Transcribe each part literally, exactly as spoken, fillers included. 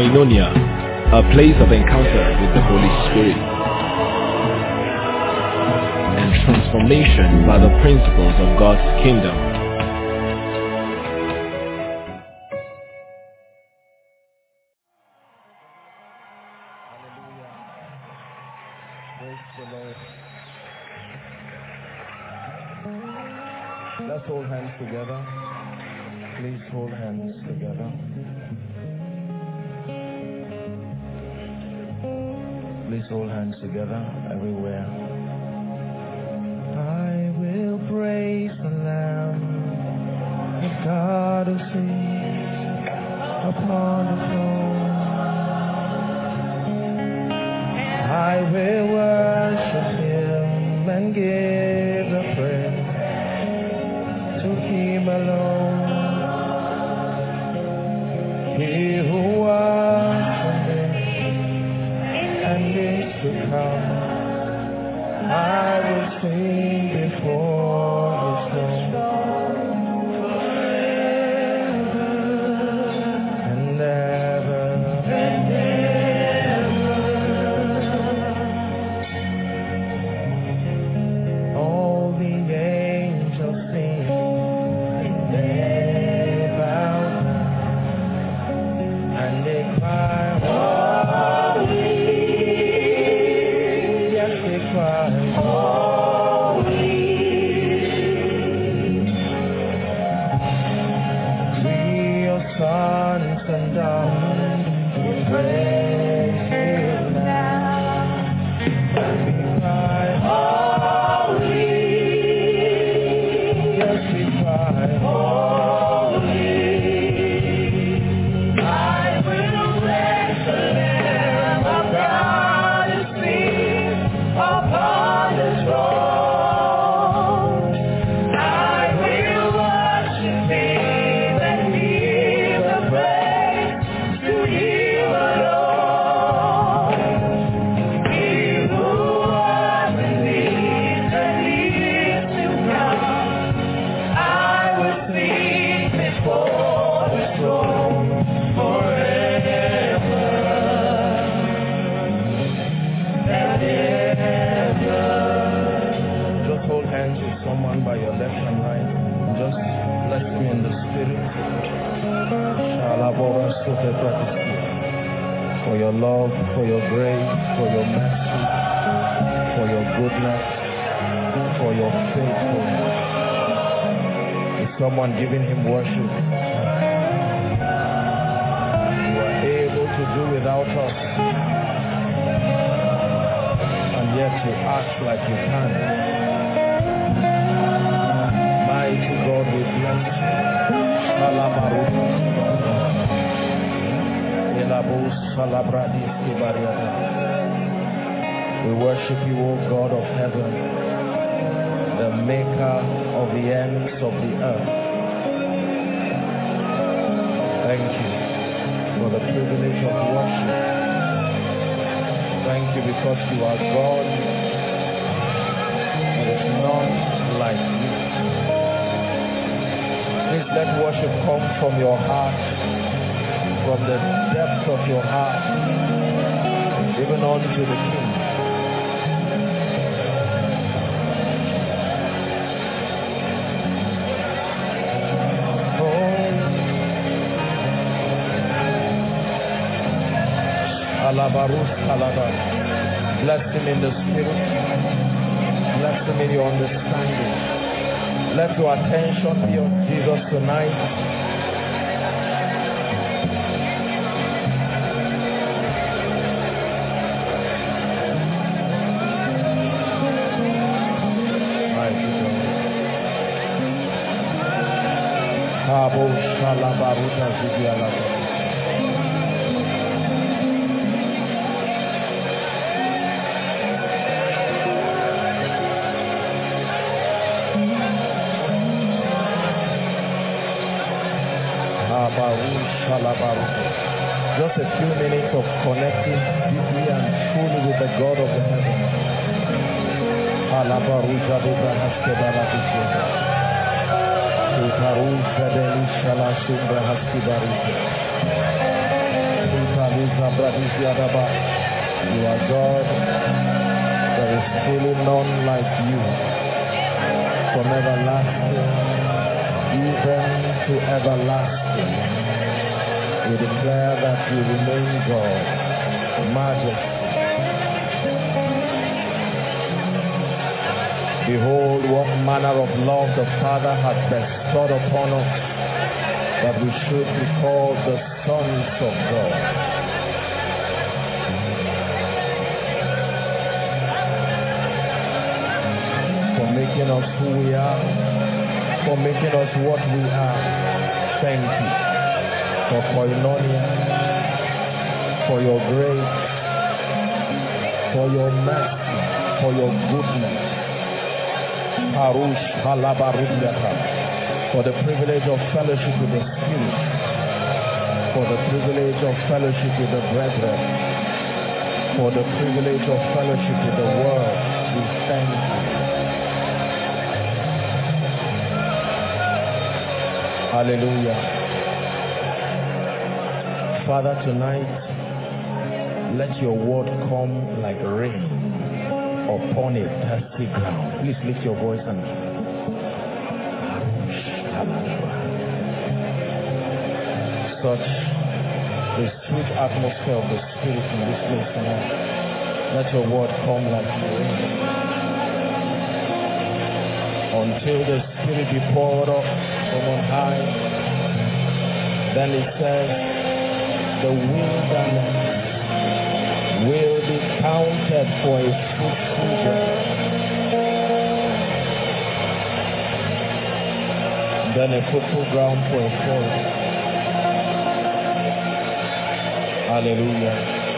Koinonia, a place of encounter with the Holy Spirit and transformation by the principles of God's kingdom. Hallelujah. Praise the Lord. Let's hold hands together. Please hold hands together. Please hold hands together everywhere. I will praise the Lamb of God who sits upon the throne. I will worship Him and give the praise to Him alone. He who was and is to come, I will sing before His throne forever and ever and ever. All the angels sing and they bow and they cry, holy. Yes, they cry, holy. We, your sons and daughters, we praise You now. And we cry, holy. Yes, we cry, holy. I will bless the Lamb of God who sits upon the throne. I will worship Him and give the praise to Him alone. He who was and is and is to come, I will sing before His throne forever and ever. Just hold hands with someone by your left and right. Just bless Him in the Spirit. For your love, for your grace, for your mercy, for your goodness, for your faithfulness. Is someone giving Him worship? You are able to do without us, and yet you act like you can. Mighty God, we bless You. We worship You, O God of heaven, the maker of the ends of the earth. Thank You for the privilege of worship. Thank You because You are God. There is none like You. Please let worship come from your heart, from the depths of your heart, even unto the King. Alabarus Alaba. Bless Him in the Spirit. Bless Him in your understanding. Let your attention be on Jesus tonight. Kabo Shalabaruta Zidialaba. Just a few minutes of connecting deeply and truly with the God of the heavens. You are God. There is truly none like you. From everlasting, even to everlasting, we declare that you remain God. Majesty. Behold, what manner of love the Father hath bestowed upon us, that we should be called the sons of God. For making us who we are, for making us what we are. Thank you for koinonia, for your grace, for your mercy, for your goodness. Arush halabarudiata. For the privilege of fellowship with the Spirit, for the privilege of fellowship with the brethren, for the privilege of fellowship with the Word. We thank you. Hallelujah. Father, tonight, let your word come like rain upon a thirsty ground. Please lift your voice and such the sweet atmosphere of the Spirit in this place tonight. Let your word come like rain until the Spirit be poured up from on high. Then it says, the wilderness will be counted for a fruitful ground. Then a fruitful ground for a forest. Hallelujah.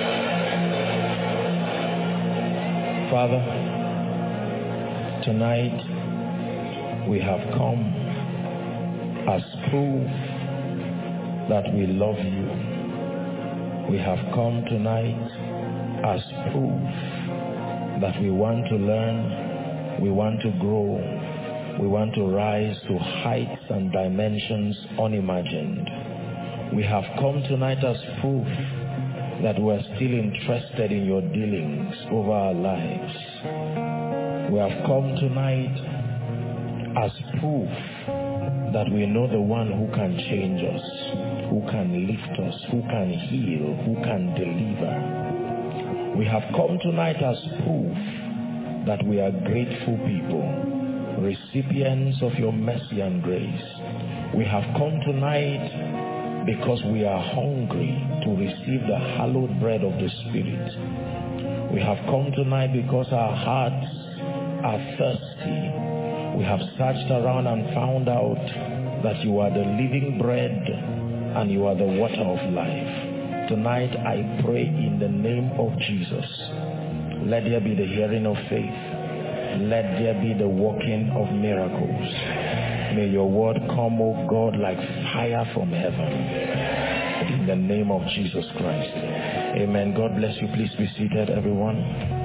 Father, tonight we have come as proof that we love you. We have come tonight as proof that we want to learn, we want to grow, we want to rise to heights and dimensions unimagined. We have come tonight as proof that we are still interested in your dealings over our lives. We have come tonight as proof that we know the one who can change us, who can lift us, who can heal, who can deliver. We have come tonight as proof that we are grateful people, recipients of your mercy and grace. We have come tonight because we are hungry to receive the hallowed bread of the Spirit. We have come tonight because our hearts are thirsty. We have searched around and found out that you are the living bread and you are the water of life. Tonight I pray in the name of Jesus, let there be the hearing of faith. Let there be the working of miracles. May your word come, O God, like fire from heaven. In the name of Jesus Christ. Amen. God bless you. Please be seated, everyone.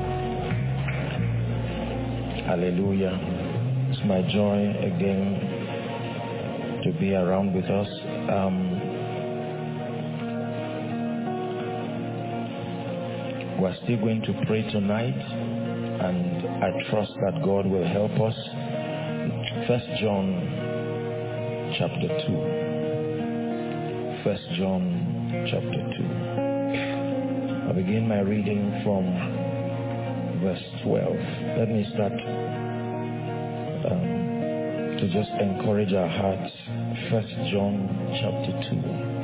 Hallelujah. It's my joy again to be around with us. Um, we're still going to pray tonight, and I trust that God will help us. First John chapter two. First John chapter two. I begin my reading from verse twelve. Let me start um, to just encourage our hearts. First John chapter two,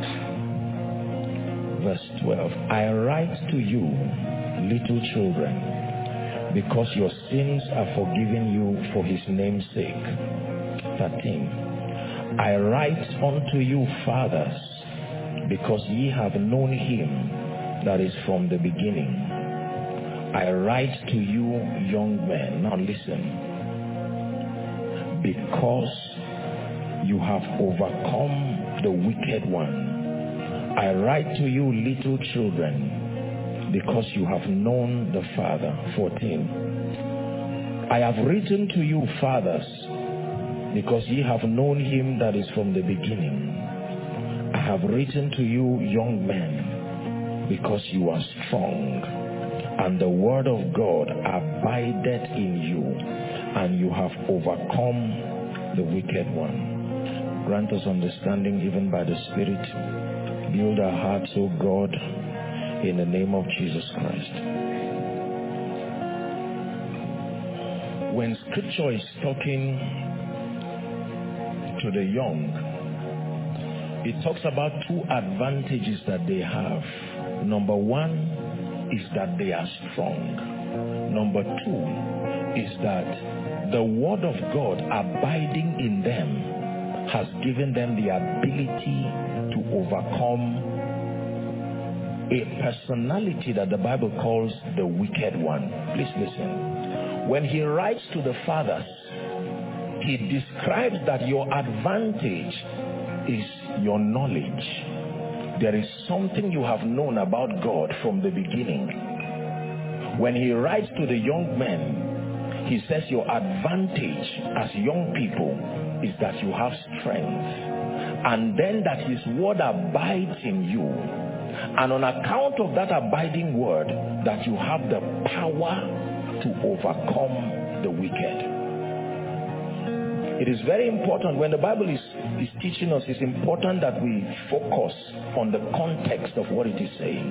verse twelve. I write to you, little children, because your sins are forgiven you for his name's sake. thirteen. I write unto you, fathers, because ye have known him that is from the beginning. I write to you, young men. Now listen. Because you have overcome the wicked one. I write to you, little children, because you have known the Father. fourteen. I have written to you, fathers, because ye have known him that is from the beginning. I have written to you, young men, because you are strong, and the word of God abideth in you, and you have overcome the wicked one. Grant us understanding even by the Spirit. Build our hearts, O God, in the name of Jesus Christ. When scripture is talking to the young, it talks about two advantages that they have. Number one is that they are strong. Number two is that the word of God abiding in them has given them the ability to overcome a personality that the Bible calls the wicked one. Please listen. When he writes to the fathers, he describes that your advantage is your knowledge. There is something you have known about God from the beginning. When he writes to the young men, he says your advantage as young people is that you have strength, and then that his word abides in you, and on account of that abiding word, that you have the power to overcome the wicked. It is very important when the Bible is, is teaching us, it's important that we focus on the context of what it is saying.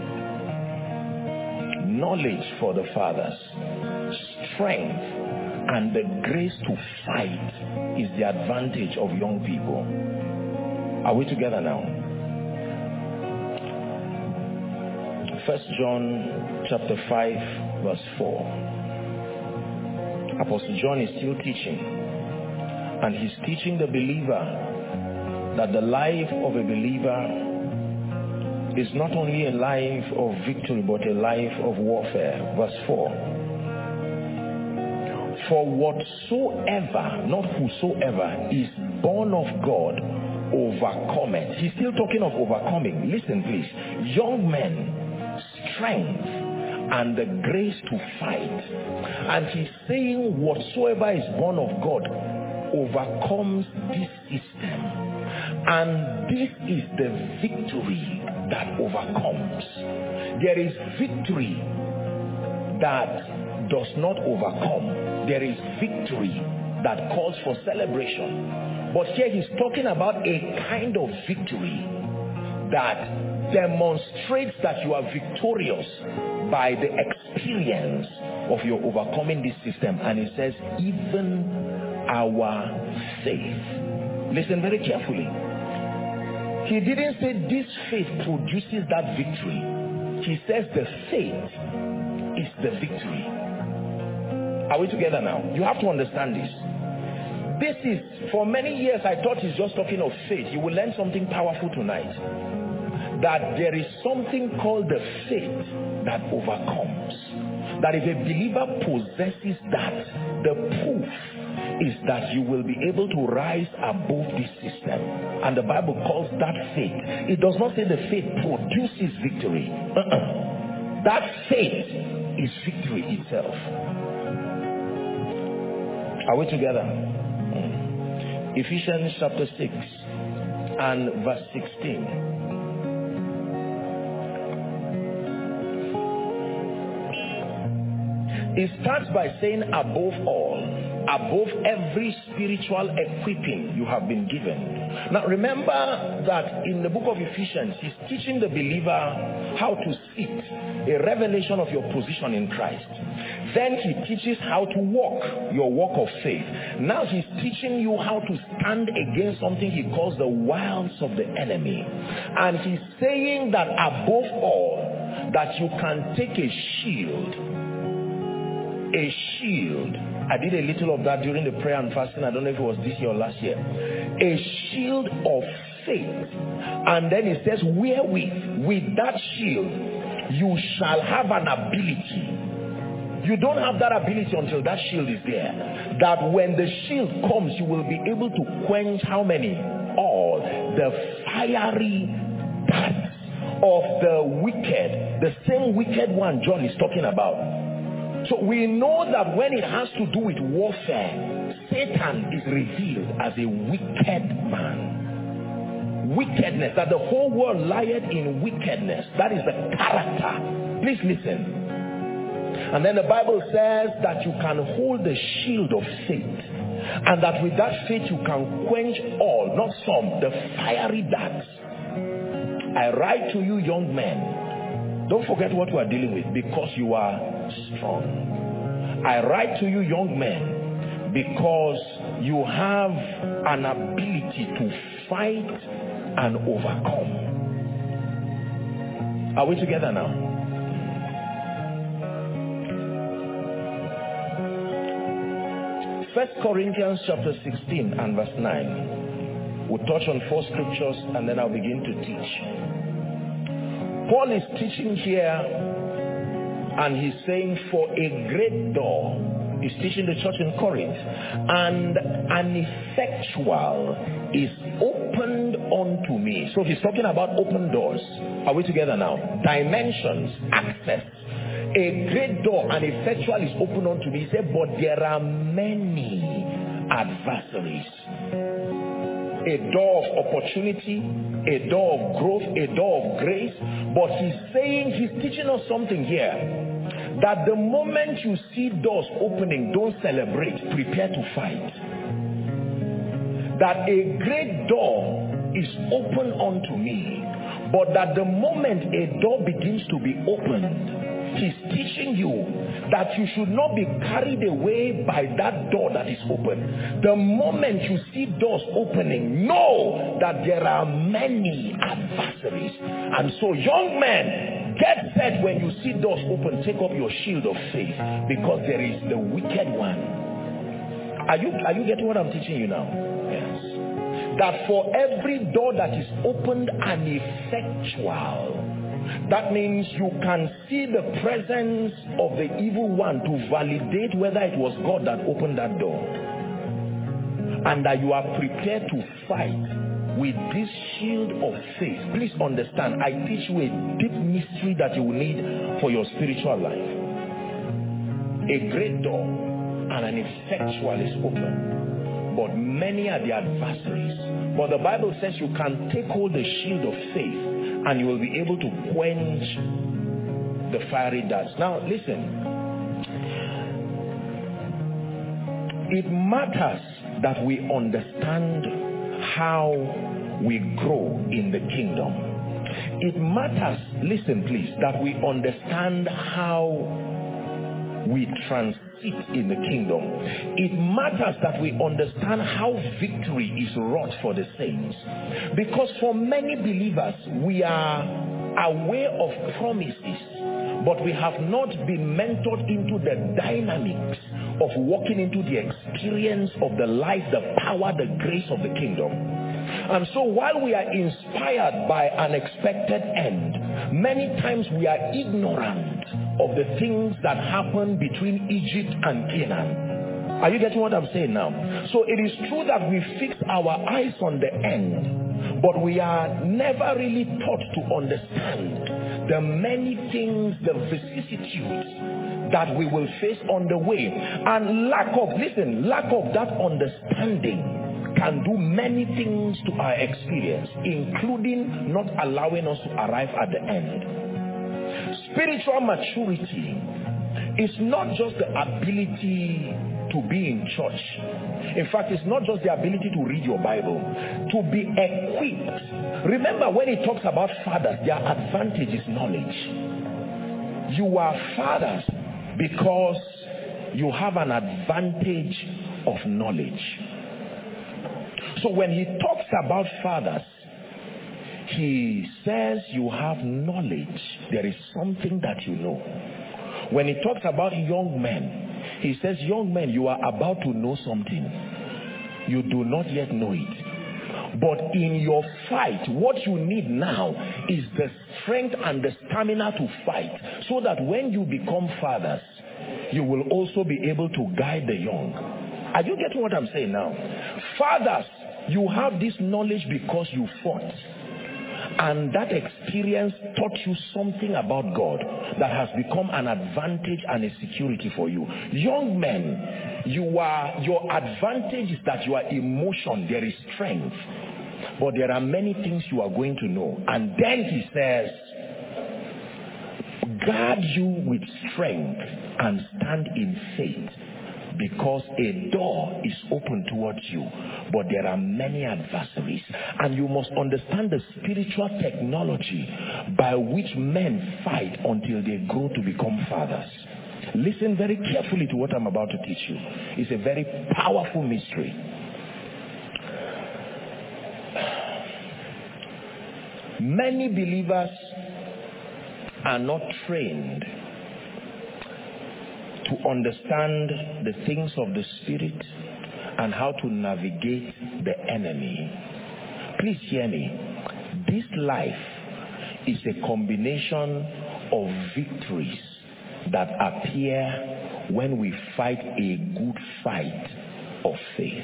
Knowledge for the fathers, strength, and the grace to fight is the advantage of young people. Are we together now? First John chapter five verse four. Apostle John is still teaching, and he's teaching the believer that the life of a believer is not only a life of victory but a life of warfare. Verse four. For whatsoever, not whosoever, is born of God overcometh. He's still talking of overcoming. Listen please. Young men, strength and the grace to fight. And he's saying whatsoever is born of God overcomes this system. And this is the victory that overcomes. There is victory that does not overcome. There is victory that calls for celebration. But here he's talking about a kind of victory that demonstrates that you are victorious by the experience of your overcoming this system. And he says, even our faith. Listen very carefully. He didn't say this faith produces that victory. He says the faith is the victory. Are we together now? You have to understand this. This is, for many years I thought he's just talking of faith. You will learn something powerful tonight. That there is something called the faith that overcomes. That if a believer possesses that, the proof is that you will be able to rise above this system. And the Bible calls that faith. It does not say the faith produces victory. Uh-uh. That faith is victory itself. Are we together? Mm. Ephesians chapter six and verse sixteen. It starts by saying above all, above every spiritual equipping you have been given. Now remember that in the book of Ephesians, he's teaching the believer how to sit, a revelation of your position in Christ. Then he teaches how to walk, your walk of faith. Now he's teaching you how to stand against something he calls the wiles of the enemy. And he's saying that above all, that you can take a shield. A shield. I did a little of that during the prayer and fasting. I don't know if it was this year or last year. A shield of faith. And then it says, wherewith, with that shield, you shall have an ability. You don't have that ability until that shield is there. That when the shield comes, you will be able to quench how many? All the fiery darts of the wicked. The same wicked one John is talking about. So we know that when it has to do with warfare, Satan is revealed as a wicked man. wickedness, that the whole world lieth in wickedness. That is the character. Please listen. And then the Bible says that you can hold the shield of faith, and that with that faith you can quench all, not some, the fiery darts. I write to you, young men, don't forget what we are dealing with, because you are strong. I write to you, young men, because you have an ability to fight and overcome. Are we together now? First Corinthians chapter sixteen and verse nine. We'll touch on four scriptures and then I'll begin to teach. Paul is teaching here and he's saying, for a great door, he's teaching the church in Corinth, and an effectual is opened unto me. So he's talking about open doors. Are we together now? Dimensions, access. A great door, an effectual is open unto me. He said, but there are many adversaries. A door of opportunity, a door of growth, a door of grace. But he's saying, he's teaching us something here, that the moment you see doors opening, don't celebrate, prepare to fight. That a great door is open unto me, but that the moment a door begins to be opened, he's teaching you that you should not be carried away by that door that is open. The moment you see doors opening, know that there are many adversaries. And so, young men, get set when you see doors open. Take up your shield of faith, because there is the wicked one. Are you, are you getting what I'm teaching you now? Yes. That for every door that is opened and effectual, that means you can see the presence of the evil one to validate whether it was God that opened that door. And that you are prepared to fight with this shield of faith. Please understand, I teach you a deep mystery that you will need for your spiritual life. A great door and an effectual is open, but many are the adversaries. But the Bible says you can take hold the shield of faith, and you will be able to quench the fiery darts. Now listen, it matters that we understand how we grow in the kingdom. It matters, listen please, that we understand how we transit in the kingdom. It matters that we understand how victory is wrought for the saints. Because for many believers, we are aware of promises, but we have not been mentored into the dynamics of walking into the experience of the life, the power, the grace of the kingdom. And so while we are inspired by an expected end, many times we are ignorant of the things that happen between Egypt and Canaan. Are you getting what I'm saying now? So it is true that we fix our eyes on the end, but we are never really taught to understand the many things, the vicissitudes that we will face on the way. And lack of, listen, lack of that understanding can do many things to our experience, including not allowing us to arrive at the end. Spiritual maturity is not just the ability to be in church. In fact, it's not just the ability to read your Bible. To be equipped. Remember, when it talks about fathers, their advantage is knowledge. You are fathers because you have an advantage of knowledge. So when he talks about fathers, he says you have knowledge. There is something that you know. When he talks about young men, he says, young men, you are about to know something. You do not yet know it. But in your fight, what you need now is the strength and the stamina to fight, so that when you become fathers, you will also be able to guide the young. Are you getting what I'm saying now? Fathers, you have this knowledge because you fought. And that experience taught you something about God that has become an advantage and a security for you. Young men, you are, your advantage is that you are emotion, there is strength. but there are many things you are going to know. And then he says, guard you with strength and stand in faith, because a door is open towards you, but there are many adversaries. And you must understand the spiritual technology by which men fight until they grow to become fathers. Listen very carefully to what I'm about to teach you. It's a very powerful mystery. Many believers are not trained to understand the things of the Spirit and how to navigate the enemy. Please hear me. This life is a combination of victories that appear when we fight a good fight of faith.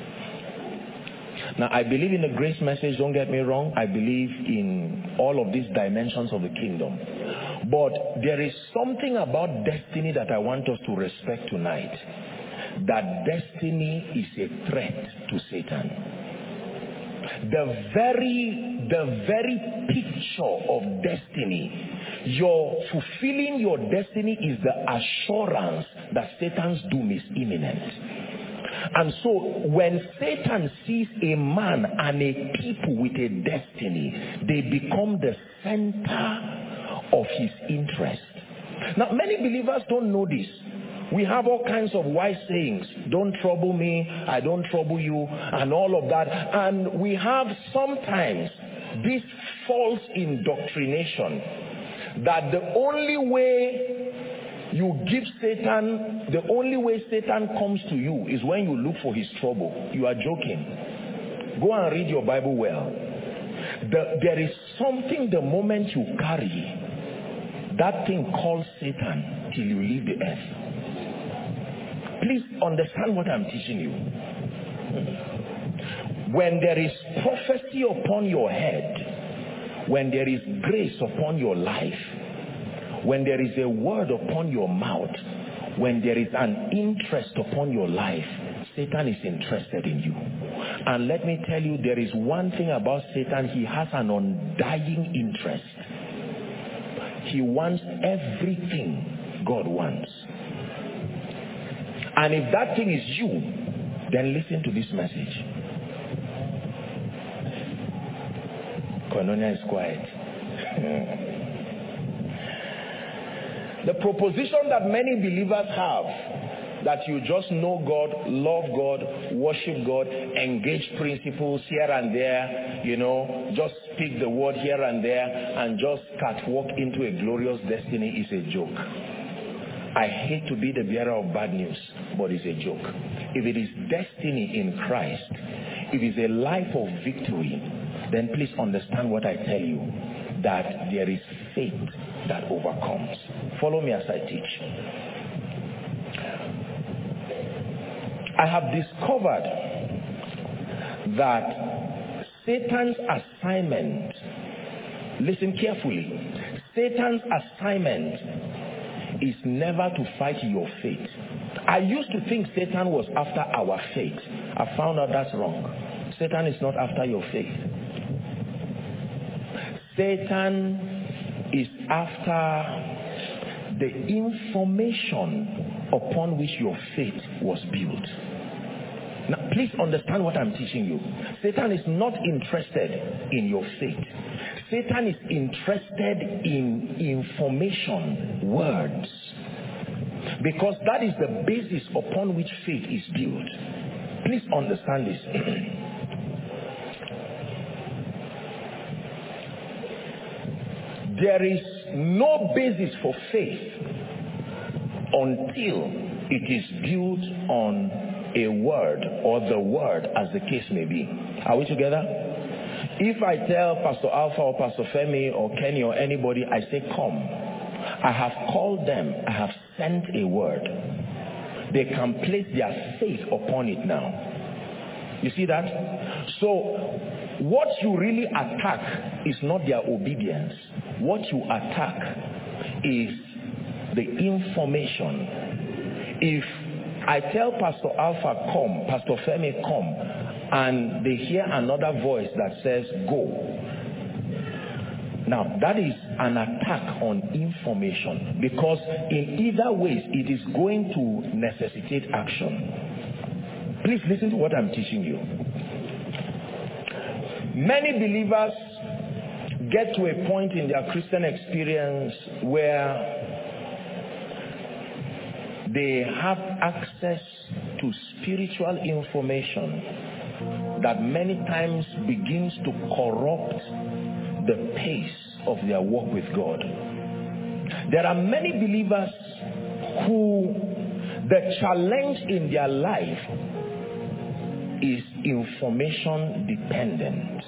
Now, I believe in the grace message, don't get me wrong. I believe in all of these dimensions of the kingdom. But there is something about destiny that I want us to respect tonight. That destiny is a threat to Satan. The very, the very picture of destiny, your fulfilling your destiny is the assurance that Satan's doom is imminent. And so when Satan sees a man and a people with a destiny, they become the center of his interest. Now, many believers don't know this. We have all kinds of wise sayings. Don't trouble me, I don't trouble you, and all of that. And we have sometimes this false indoctrination that the only way you give Satan, the only way Satan comes to you is when you look for his trouble. You are joking. Go and read your Bible well. The, there is something the moment you carry, that thing calls Satan till you leave the earth. Please understand what I'm teaching you. When there is prophecy upon your head, when there is grace upon your life, when there is a word upon your mouth, when there is an interest upon your life, Satan is interested in you. And let me tell you, there is one thing about Satan. He has an undying interest. He wants everything God wants. And if that thing is you, then listen to this message. Koinonia is quiet. The proposition that many believers have, that you just know God, love God, worship God, engage principles here and there, you know, just speak the word here and there, and just catwalk into a glorious destiny is a joke. I hate to be the bearer of bad news, but it's a joke. If it is destiny in Christ, if it's a life of victory, then please understand what I tell you, that there is faith that overcomes. Follow me as I teach. I have discovered that Satan's assignment, listen carefully, Satan's assignment is never to fight your faith. I used to think Satan was after our faith. I found out that's wrong. Satan is not after your faith. Satan is after the information upon which your faith was built. Now, please understand what I'm teaching you. Satan is not interested in your faith. Satan is interested in information, words. Because that is the basis upon which faith is built. Please understand this. There is no basis for faith until it is built on a word, or the word, as the case may be. Are we together? If I tell Pastor Alpha or Pastor Femi or Kenny or anybody, I say, come. I have called them. I have sent a word. They can place their faith upon it now. You see that? So, what you really attack is not their obedience. What you attack is the information. If I tell Pastor Alpha, come, Pastor Femi, come, and they hear another voice that says, go. Now, that is an attack on information, because in either ways, it is going to necessitate action. Please listen to what I'm teaching you. Many believers get to a point in their Christian experience where they have access to spiritual information that many times begins to corrupt the pace of their walk with God. There are many believers who the challenge in their life is information dependent.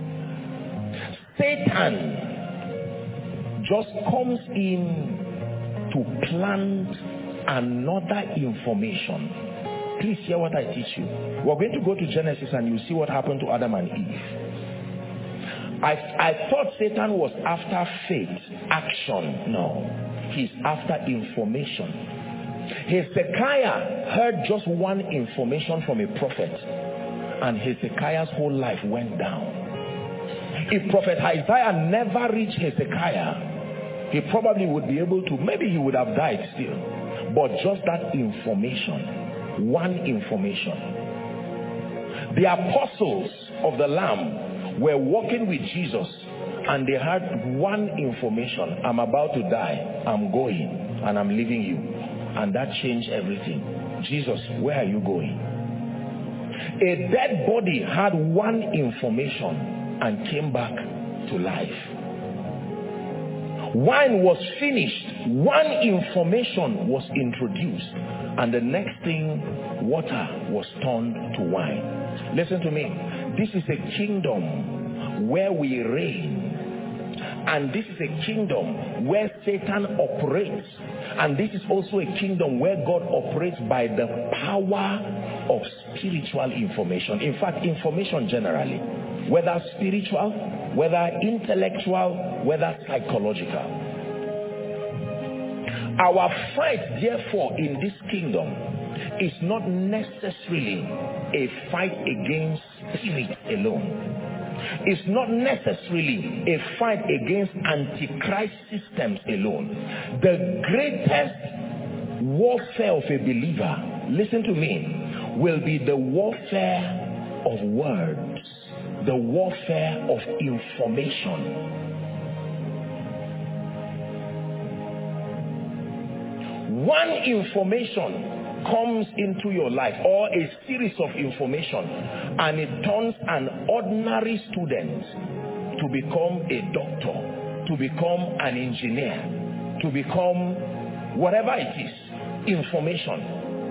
Satan just comes in to plant another information. Please hear what I teach you. We're going to go to Genesis and you see what happened to Adam and Eve. I, I thought Satan was after faith, action. No, he's after information. Hezekiah heard just one information from a prophet, and Hezekiah's whole life went down. If Prophet Isaiah never reached Hezekiah, he probably would be able to, maybe he would have died still. But just that information, one information. The apostles of the Lamb were walking with Jesus, and they had one information: I'm about to die, I'm going, and I'm leaving you. And that changed everything. Jesus, where are you going? A dead body had one information and came back to life. Wine was finished, one information was introduced, and the next thing, water was turned to wine. Listen to me. This is a kingdom where we reign, and this is a kingdom where Satan operates, and this is also a kingdom where God operates by the power of spiritual information. In fact, information generally, whether spiritual, whether intellectual, whether psychological. Our fight, therefore, in this kingdom is not necessarily a fight against spirit alone. It's not necessarily a fight against antichrist systems alone. The greatest warfare of a believer, listen to me, will be the warfare of words, the warfare of information. One information comes into your life, or a series of information, and it turns an ordinary student to become a doctor, to become an engineer, to become whatever it is. Information.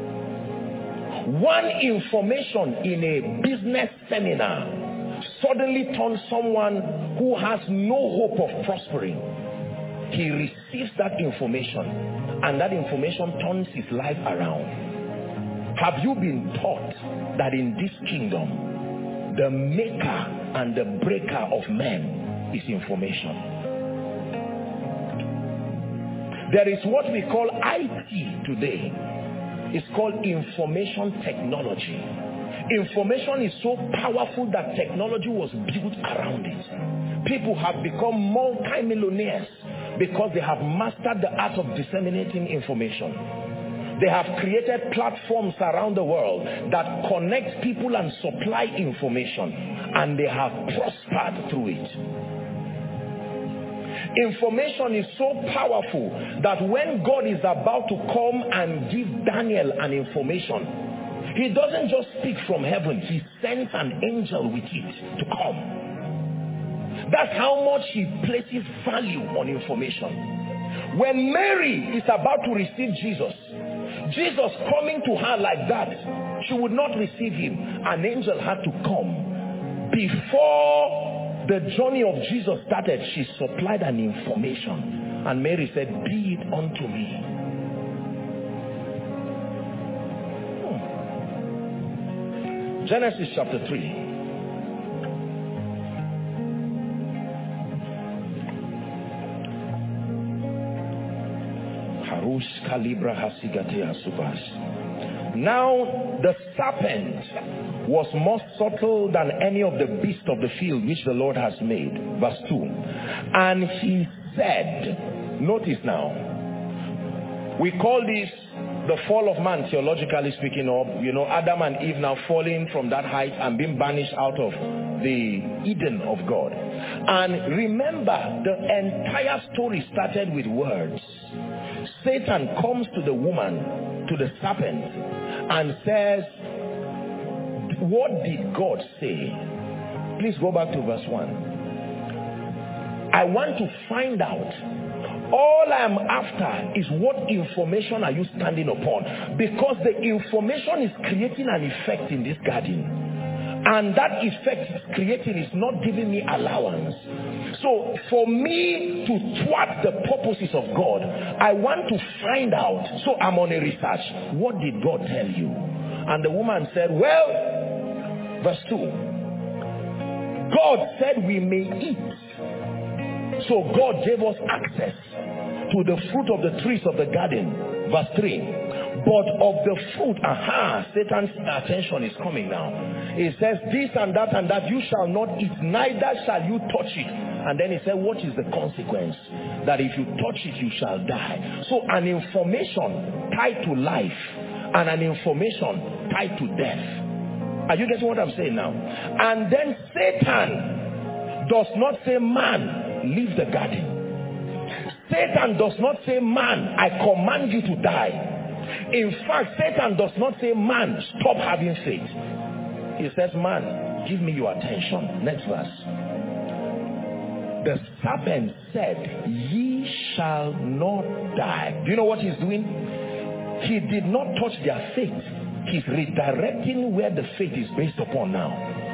One information in a business seminar suddenly turns someone who has no hope of prospering. He receives that information, and that information turns his life around. Have you been taught that in this kingdom, the maker and the breaker of men is information? There is what we call I T today. It's called information technology. Information is so powerful that technology was built around it. People have become multi-millionaires because they have mastered the art of disseminating information. They have created platforms around the world that connect people and supply information, and they have prospered through it. Information is so powerful that when God is about to come and give Daniel an information, he doesn't just speak from heaven, he sends an angel with it to come. That's how much he places value on information. When Mary is about to receive Jesus, Jesus coming to her like that, she would not receive him. An angel had to come. Before the journey of Jesus started, she supplied an information. And Mary said, be it unto me. Hmm. Genesis chapter three. Now the serpent was more subtle than any of the beasts of the field which the Lord has made. Verse two. And he said, notice now, we call this the fall of man, theologically speaking, of, you know, Adam and Eve now falling from that height and being banished out of the Eden of God. And remember, the entire story started with words. Satan comes to the woman, to the serpent, and says, what did God say? Please go back to verse one. I want to find out. All I'm after is what information are you standing upon? Because the information is creating an effect in this garden. And that effect it's creating is not giving me allowance. So for me to thwart the purposes of God, I want to find out. So I'm on a research. What did God tell you? And the woman said, well, verse two. God said we may eat. So God gave us access to the fruit of the trees of the garden. Verse three. But of the fruit, aha, Satan's attention is coming now. It says this and that and that you shall not eat, neither shall you touch it. And then he said, what is the consequence? That if you touch it, you shall die. So an information tied to life and an information tied to death. Are you getting what I'm saying now? And then Satan does not say, man, leave the garden. Satan does not say, man, I command you to die. In fact, Satan does not say, man, stop having faith. He says, man, give me your attention. Next verse. The serpent said, ye shall not die. Do you know what he's doing? He did not touch their faith. He's redirecting where the faith is based upon now.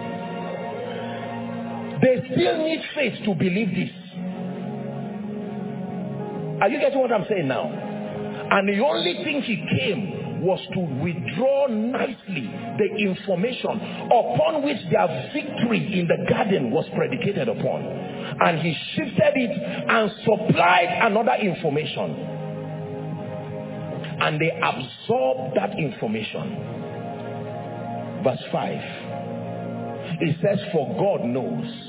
They still need faith to believe this. Are you getting what I'm saying now? And the only thing he came was to withdraw nicely the information upon which their victory in the garden was predicated upon. And he shifted it and supplied another information. And they absorbed that information. Verse five. It says, for God knows.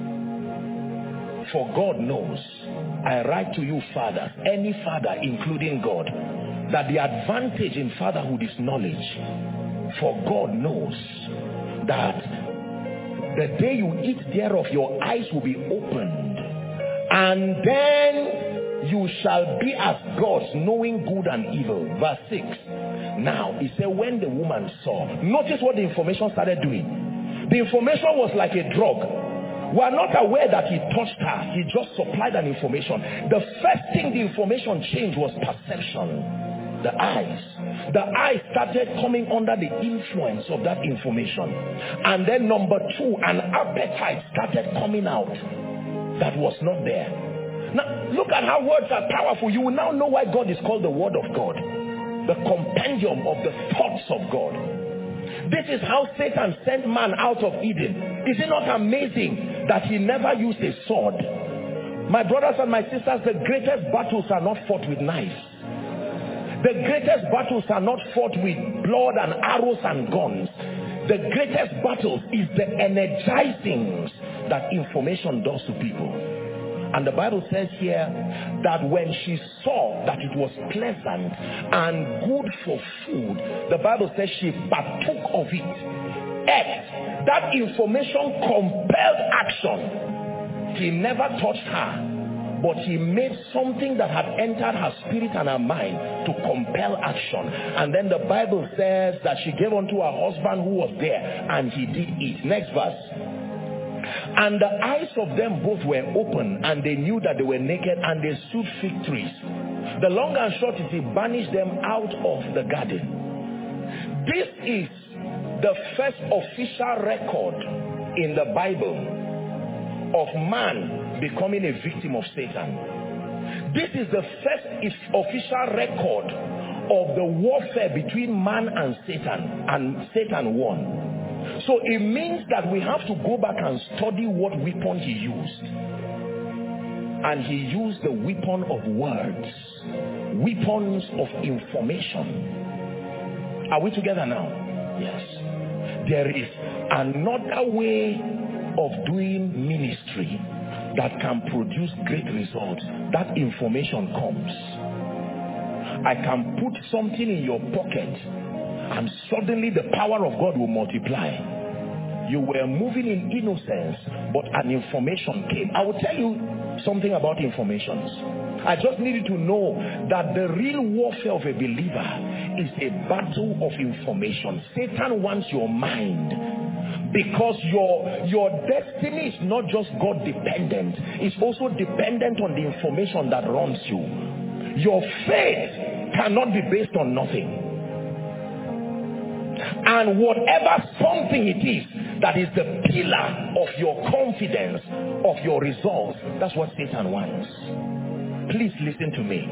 For God knows. I write to you, fathers, any father, including God, that the advantage in fatherhood is knowledge. For God knows that the day you eat thereof, your eyes will be opened, and then you shall be as gods, knowing good and evil. Verse six. Now, he said, when the woman saw, notice what the information started doing. The information was like a drug. We are not aware that he touched her. He just supplied an information. The first thing the information changed was perception. The eyes. The eyes started coming under the influence of that information. And then number two, an appetite started coming out that was not there. Now, look at how words are powerful. You will now know why God is called the Word of God. The compendium of the thoughts of God. This is how Satan sent man out of Eden. Is it not amazing that he never used a sword? My brothers and my sisters, the greatest battles are not fought with knives. The greatest battles are not fought with blood and arrows and guns. The greatest battles is the energizing that information does to people. And the Bible says here that when she saw that it was pleasant and good for food, the Bible says she partook of it. Ate. That information compelled action. He never touched her, but he made something that had entered her spirit and her mind to compel action. And then the Bible says that she gave unto her husband who was there, and he did eat. Next verse. And the eyes of them both were open, and they knew that they were naked, and they stood fig trees. The long and short is he banished them out of the garden. This is the first official record in the Bible of man becoming a victim of Satan. This is the first official record of the warfare between man and Satan, and Satan won. So it means that we have to go back and study what weapon he used. And he used the weapon of words, weapons of information. Are we together now? Yes. There is another way of doing ministry that can produce great results. That information comes. I can put something in your pocket and suddenly the power of God will multiply. You were moving in innocence, but an information came. I will tell you something about informations. I just need you to know that the real warfare of a believer is a battle of information. Satan wants your mind, because your, your destiny is not just God dependent. It's also dependent on the information that runs you. Your faith cannot be based on nothing. And whatever something it is that is the pillar of your confidence, of your results, that's what Satan wants. Please listen to me.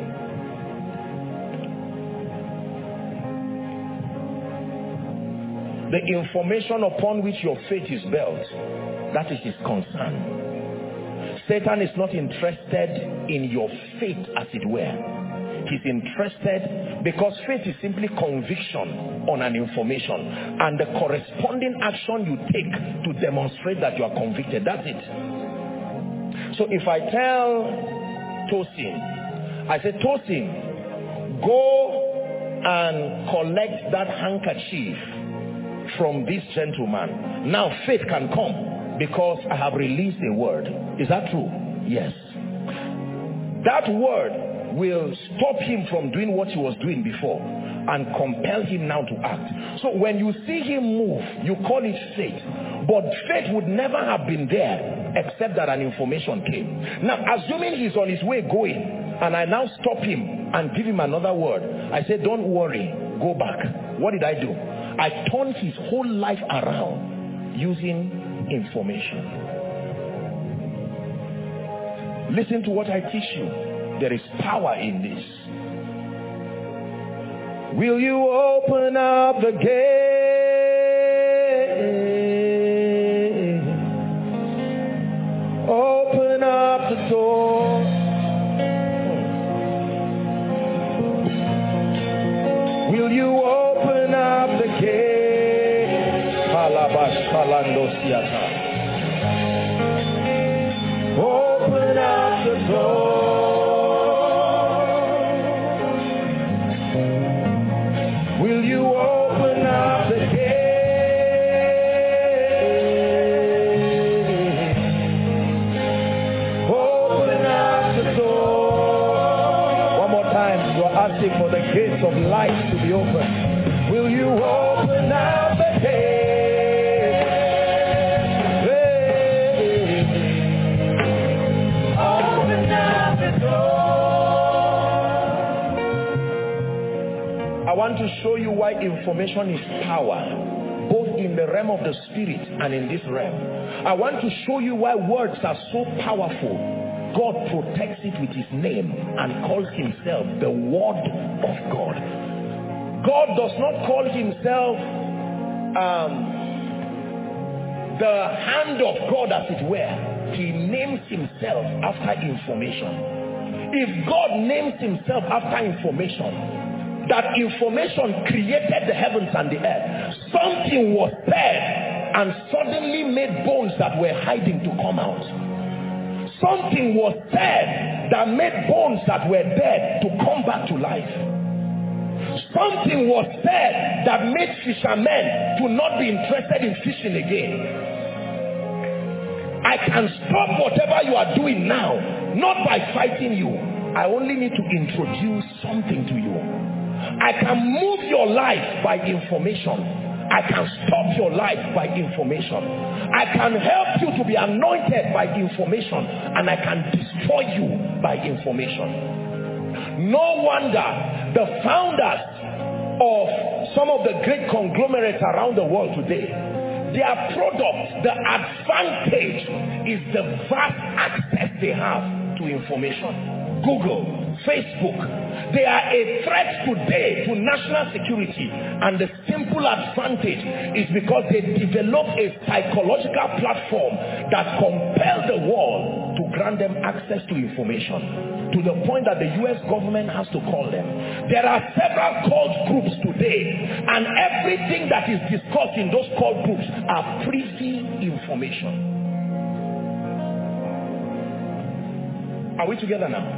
The information upon which your faith is built, that is his concern. Satan is not interested in your faith, as it were. He's interested because faith is simply conviction on an information and the corresponding action you take to demonstrate that you are convicted. That's it. So if I tell Tosin, I say, Tosin, go and collect that handkerchief from this gentleman. Now faith can come because I have released a word. Is that true? Yes. That word will stop him from doing what he was doing before and compel him now to act. So when you see him move, you call it faith. But faith would never have been there except that an information came. Now, assuming he's on his way going, and I now stop him and give him another word, I say, don't worry, go back. What did I do? I turned his whole life around using information. Listen to what I teach you. There is power in this. Will you open up the gate? Open up the door. Will you open up the gate? Open up the door. For the gates of light to be open. Will you open up the gate? Open up the door. I want to show you why information is power, both in the realm of the spirit and in this realm. I want to show you why words are so powerful. God protects it with his name and calls himself the Word of God. God does not call himself um, the hand of God, as it were. He names himself after information. If God names himself after information, that information created the heavens and the earth. Something was said and suddenly made bones that were hiding to come out. Something was said that made bones that were dead to come back to life. Something was said that made fishermen to not be interested in fishing again. I can stop whatever you are doing now, not by fighting you. I only need to introduce something to you. I can move your life by information. I can stop your life by information. I can help you to be anointed by information, and I can destroy you by information. No wonder the founders of some of the great conglomerates around the world today, their product, the advantage is the vast access they have to information. Google, Facebook, they are a threat today to national security, and the simple advantage is because they develop a psychological platform that compels the world to grant them access to information to the point that the U S government has to call them. There are several cult groups today, and everything that is discussed in those cult groups are privy information. Are we together now?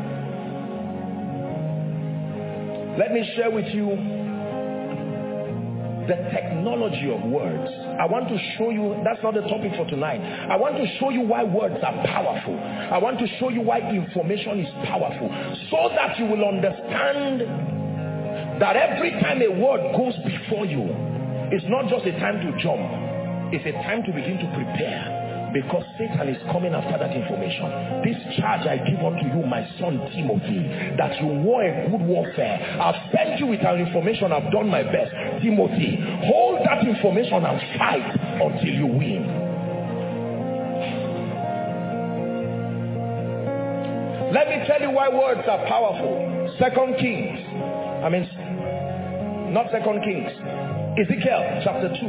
Let me share with you the technology of words. I want to show you, that's not the topic for tonight. I want to show you why words are powerful. I want to show you why information is powerful, so that you will understand that every time a word goes before you, it's not just a time to jump, it's a time to begin to prepare. Because Satan is coming after that information. This charge I give unto you, my son Timothy, that you war a good warfare. I've sent you with our information. I've done my best. Timothy, hold that information and fight until you win. Let me tell you why words are powerful. Second Kings. I mean, not Second Kings. Ezekiel chapter two.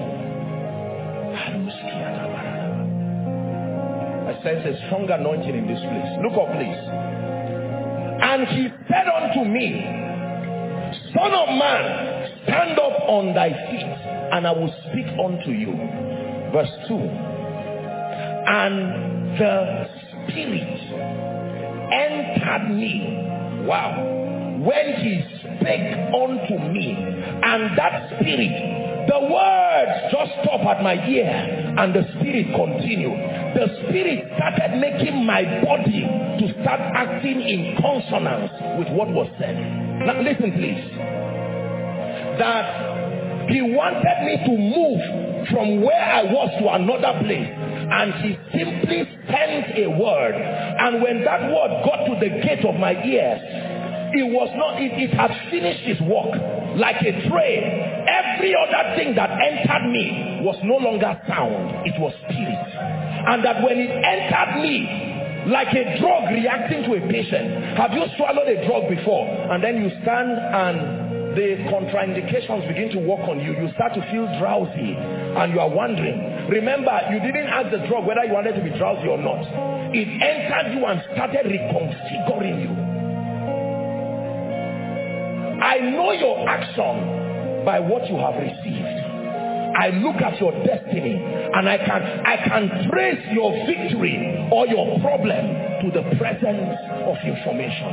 I sense a strong anointing in this place. Look up, please. And he said unto me, Son of man, stand up on thy feet, and I will speak unto you. Verse two. And the Spirit entered me. Wow. When he spake unto me, and that Spirit, the words just stopped at my ear, and the Spirit continued. The Spirit started making my body to start acting in consonance with what was said. Now listen please. That he wanted me to move from where I was to another place, and he simply sent a word, and when that word got to the gate of my ears, it was not, it, it had finished its work like a train. Every other thing that entered me was no longer sound, it was spirit. And that when it entered me, like a drug reacting to a patient. Have you swallowed a drug before? And then you stand and the contraindications begin to work on you. You start to feel drowsy and you are wondering. Remember, you didn't ask the drug whether you wanted to be drowsy or not. It entered you and started reconfiguring you. I know your action by what you have received. I look at your destiny and I can I can trace your victory or your problem to the presence of information.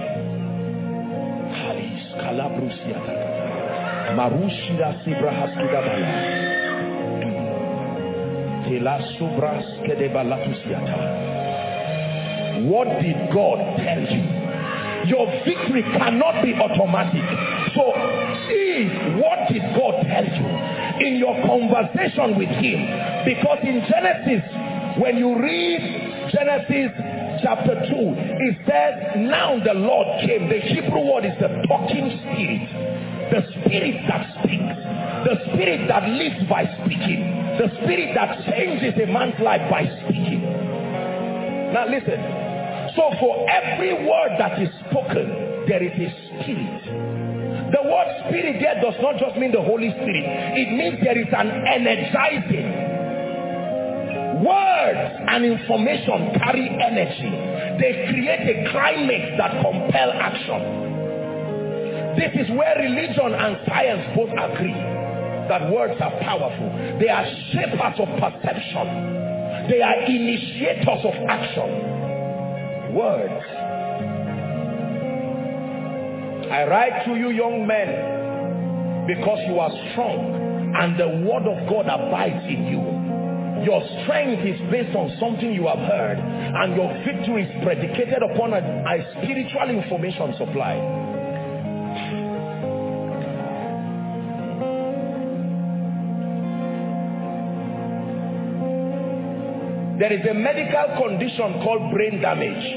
What did God tell you? Your victory cannot be automatic. So see, what did God tell you in your conversation with him? Because in Genesis, when you read Genesis chapter two, it says, now the Lord came. The Hebrew word is the talking spirit. The spirit that speaks. The spirit that lives by speaking. The spirit that changes a man's life by speaking. Now listen. So for every word that is spoken, there is a spirit. The word spirit there does not just mean the Holy Spirit. It means there is an energizing. Words and information carry energy. They create a climate that compel action. This is where religion and science both agree that words are powerful. They are shapers of perception. They are initiators of action. Words. I write to you, young men, because you are strong and the word of God abides in you. Your strength is based on something you have heard, and your victory is predicated upon a, a spiritual information supply. There is a medical condition called brain damage.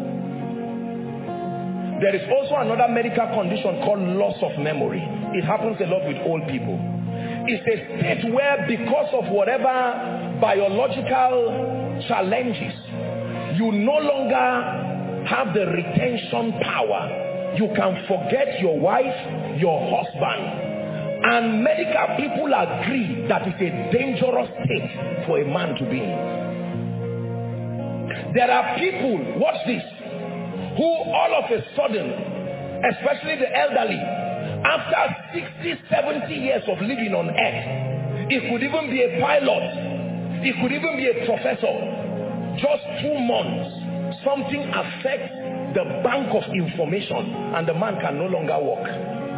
There is also another medical condition called loss of memory. It happens a lot with old people. It's a state where, because of whatever biological challenges, you no longer have the retention power. You can forget your wife, your husband. And medical people agree that it's a dangerous state for a man to be in. There are people, watch this, who all of a sudden, especially the elderly, after sixty, seventy years of living on earth, it could even be a pilot, it could even be a professor, just two months, something affects the bank of information and the man can no longer walk.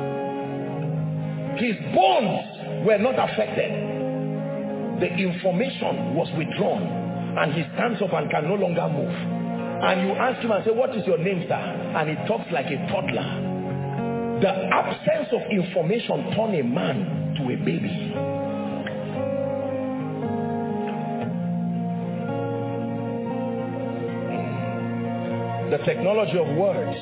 His bones were not affected. The information was withdrawn and he stands up and can no longer move. And you ask him and say, what is your name, sir? And he talks like a toddler. The absence of information turned a man to a baby. The technology of words.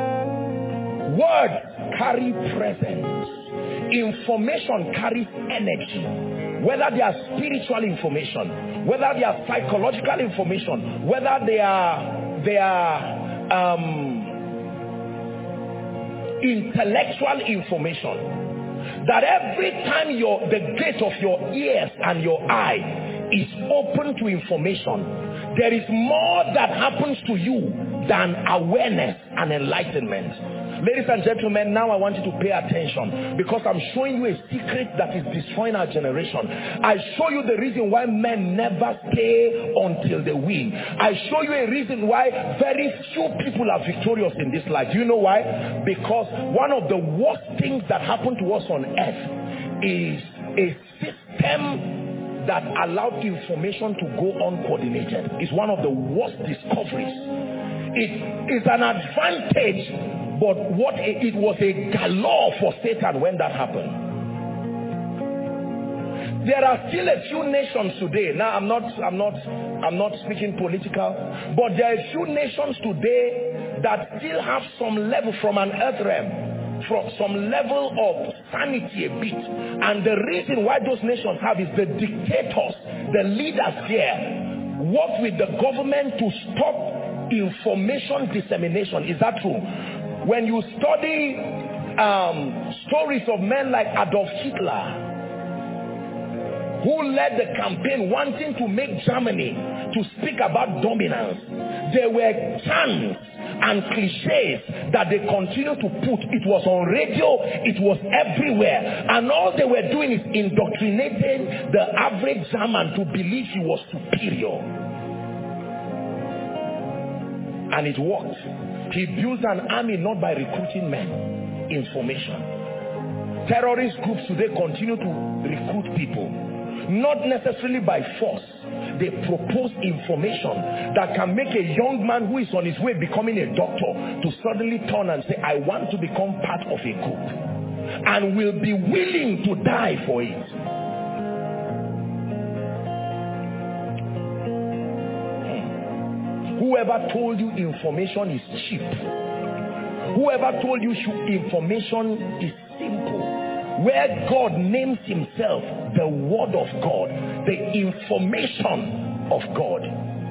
Words carry presence. Information carries energy. Whether they are spiritual information, whether they are psychological information, whether they are, they are um, intellectual information, that every time your, the gate of your ears and your eye is open to information, there is more that happens to you than awareness and enlightenment. Ladies and gentlemen, now I want you to pay attention because I'm showing you a secret that is destroying our generation. I show you the reason why men never stay until they win. I show you a reason why very few people are victorious in this life. Do you know why? Because one of the worst things that happened to us on earth is a system that allowed information to go uncoordinated. It's one of the worst discoveries. It is an advantage, but what a, it was a galore for Satan when that happened. There are still a few nations today. Now I'm not I'm not I'm not speaking political, but there are a few nations today that still have some level from an earth realm, from some level of sanity a bit. And the reason why those nations have is the dictators, the leaders there, work with the government to stop information dissemination. Is that true? When you study um, stories of men like Adolf Hitler, who led the campaign wanting to make Germany to speak about dominance, there were chants and cliches that they continued to put. It was on radio, it was everywhere, and all they were doing is indoctrinating the average German to believe he was superior. And it worked. He built an army not by recruiting men, information. Terrorist groups today continue to recruit people, not necessarily by force. They propose information that can make a young man who is on his way becoming a doctor to suddenly turn and say, I want to become part of a group, and will be willing to die for it. Whoever told you information is cheap, whoever told you information is simple, where God names himself the word of God, the information of God.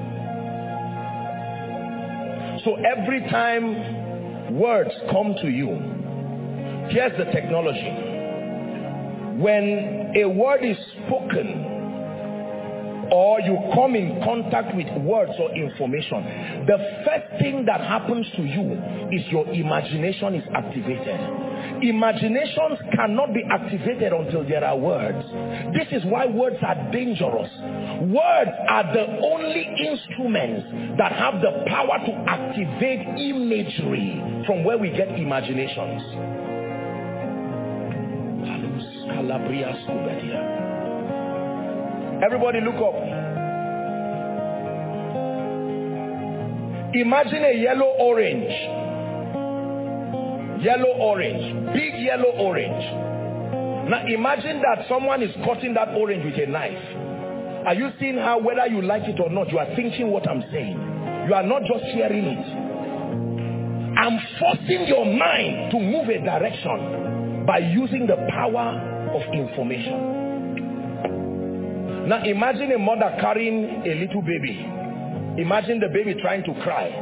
So every time words come to you, here's the technology. When a word is spoken, or you come in contact with words or information, the first thing that happens to you is your imagination is activated. Imaginations cannot be activated until there are words. This is why words are dangerous. Words are the only instruments that have the power to activate imagery from where we get imaginations. Everybody look up. Imagine a yellow orange. Yellow orange. Big yellow orange. Now imagine that someone is cutting that orange with a knife. Are you seeing how, whether you like it or not, you are thinking what I'm saying? You are not just hearing it. I'm forcing your mind to move a direction by using the power of information. Now imagine a mother carrying a little baby. Imagine the baby trying to cry.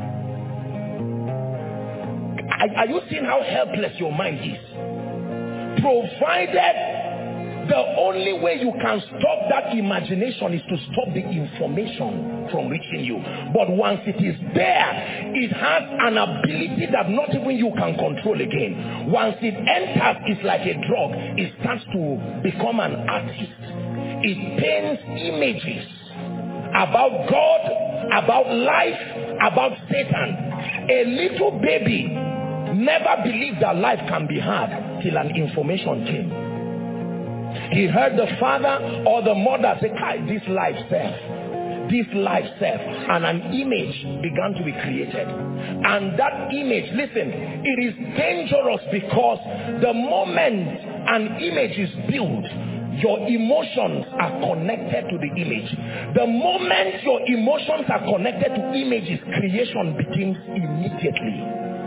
Are, are you seeing how helpless your mind is? Provided the only way you can stop that imagination is to stop the information from reaching you. But once it is there, it has an ability that not even you can control again. Once it enters, it's like a drug. It starts to become an artist. It paints images about God, about life, about Satan. A little baby never believed that life can be hard till an information came. He heard the father or the mother say, this life self, this life self, and an image began to be created. And that image, listen, it is dangerous because the moment an image is built, your emotions are connected to the image. The moment your emotions are connected to images, creation begins immediately.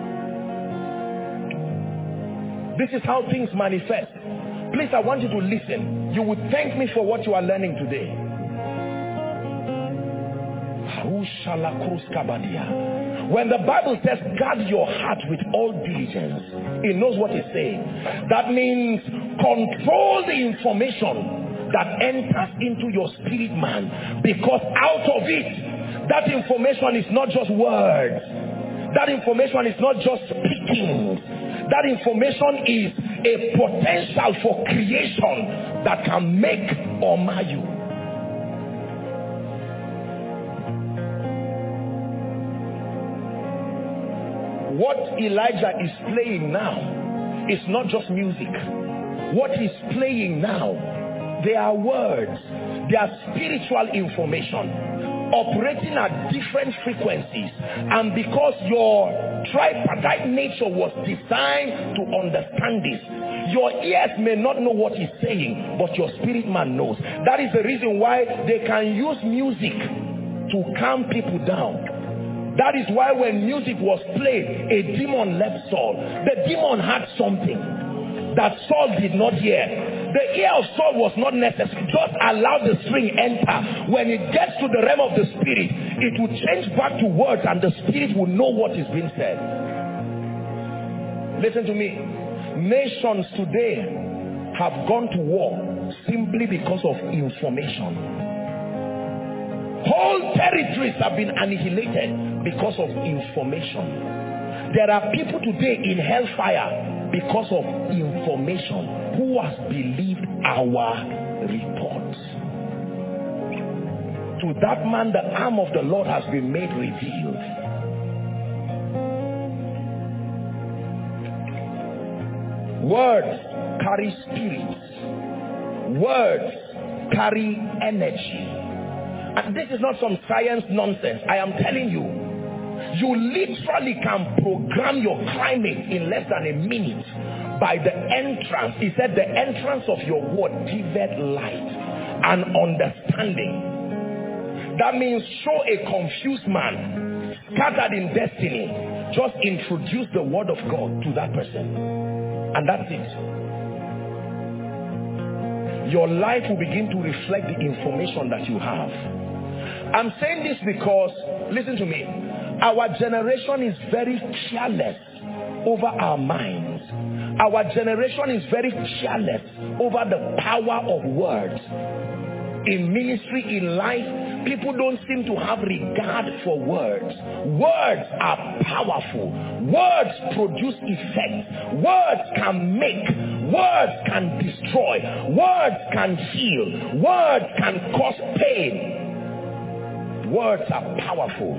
This is how things manifest. Please, I want you to listen. You would thank me for what you are learning today. When the Bible says, guard your heart with all diligence, it knows what it's saying. That means control the information that enters into your spirit man, because out of it, that information is not just words. That information is not just speaking. That information is a potential for creation that can make or mar you. What Elijah is playing now is not just music. What he's playing now, they are words. They are spiritual information operating at different frequencies. And because your tripartite nature was designed to understand this, your ears may not know what he's saying, but your spirit man knows. That is the reason why they can use music to calm people down. That is why when music was played, a demon left Saul. The demon had something that Saul did not hear. The ear of Saul was not necessary. Just allow the string enter. When it gets to the realm of the spirit, it will change back to words and the spirit will know what is being said. Listen to me. Nations today have gone to war simply because of information. Whole territories have been annihilated because of information. There are people today in hellfire because of information. Who has believed our reports? To that man, the arm of the Lord has been made revealed. Words carry spirits. Words carry energy. And this is not some science nonsense. I am telling you, you literally can program your climate in less than a minute by the entrance. He said the entrance of your word giveth light and understanding. That means show a confused man scattered in destiny. Just introduce the word of God to that person. And that's it. Your life will begin to reflect the information that you have. I'm saying this because, listen to me, our generation is very careless over our minds. Our generation is very careless over the power of words. In ministry, in life, people don't seem to have regard for words. Words are powerful. Words produce effect. Words can make. Words can destroy. Words can heal. Words can cause pain. Words are powerful.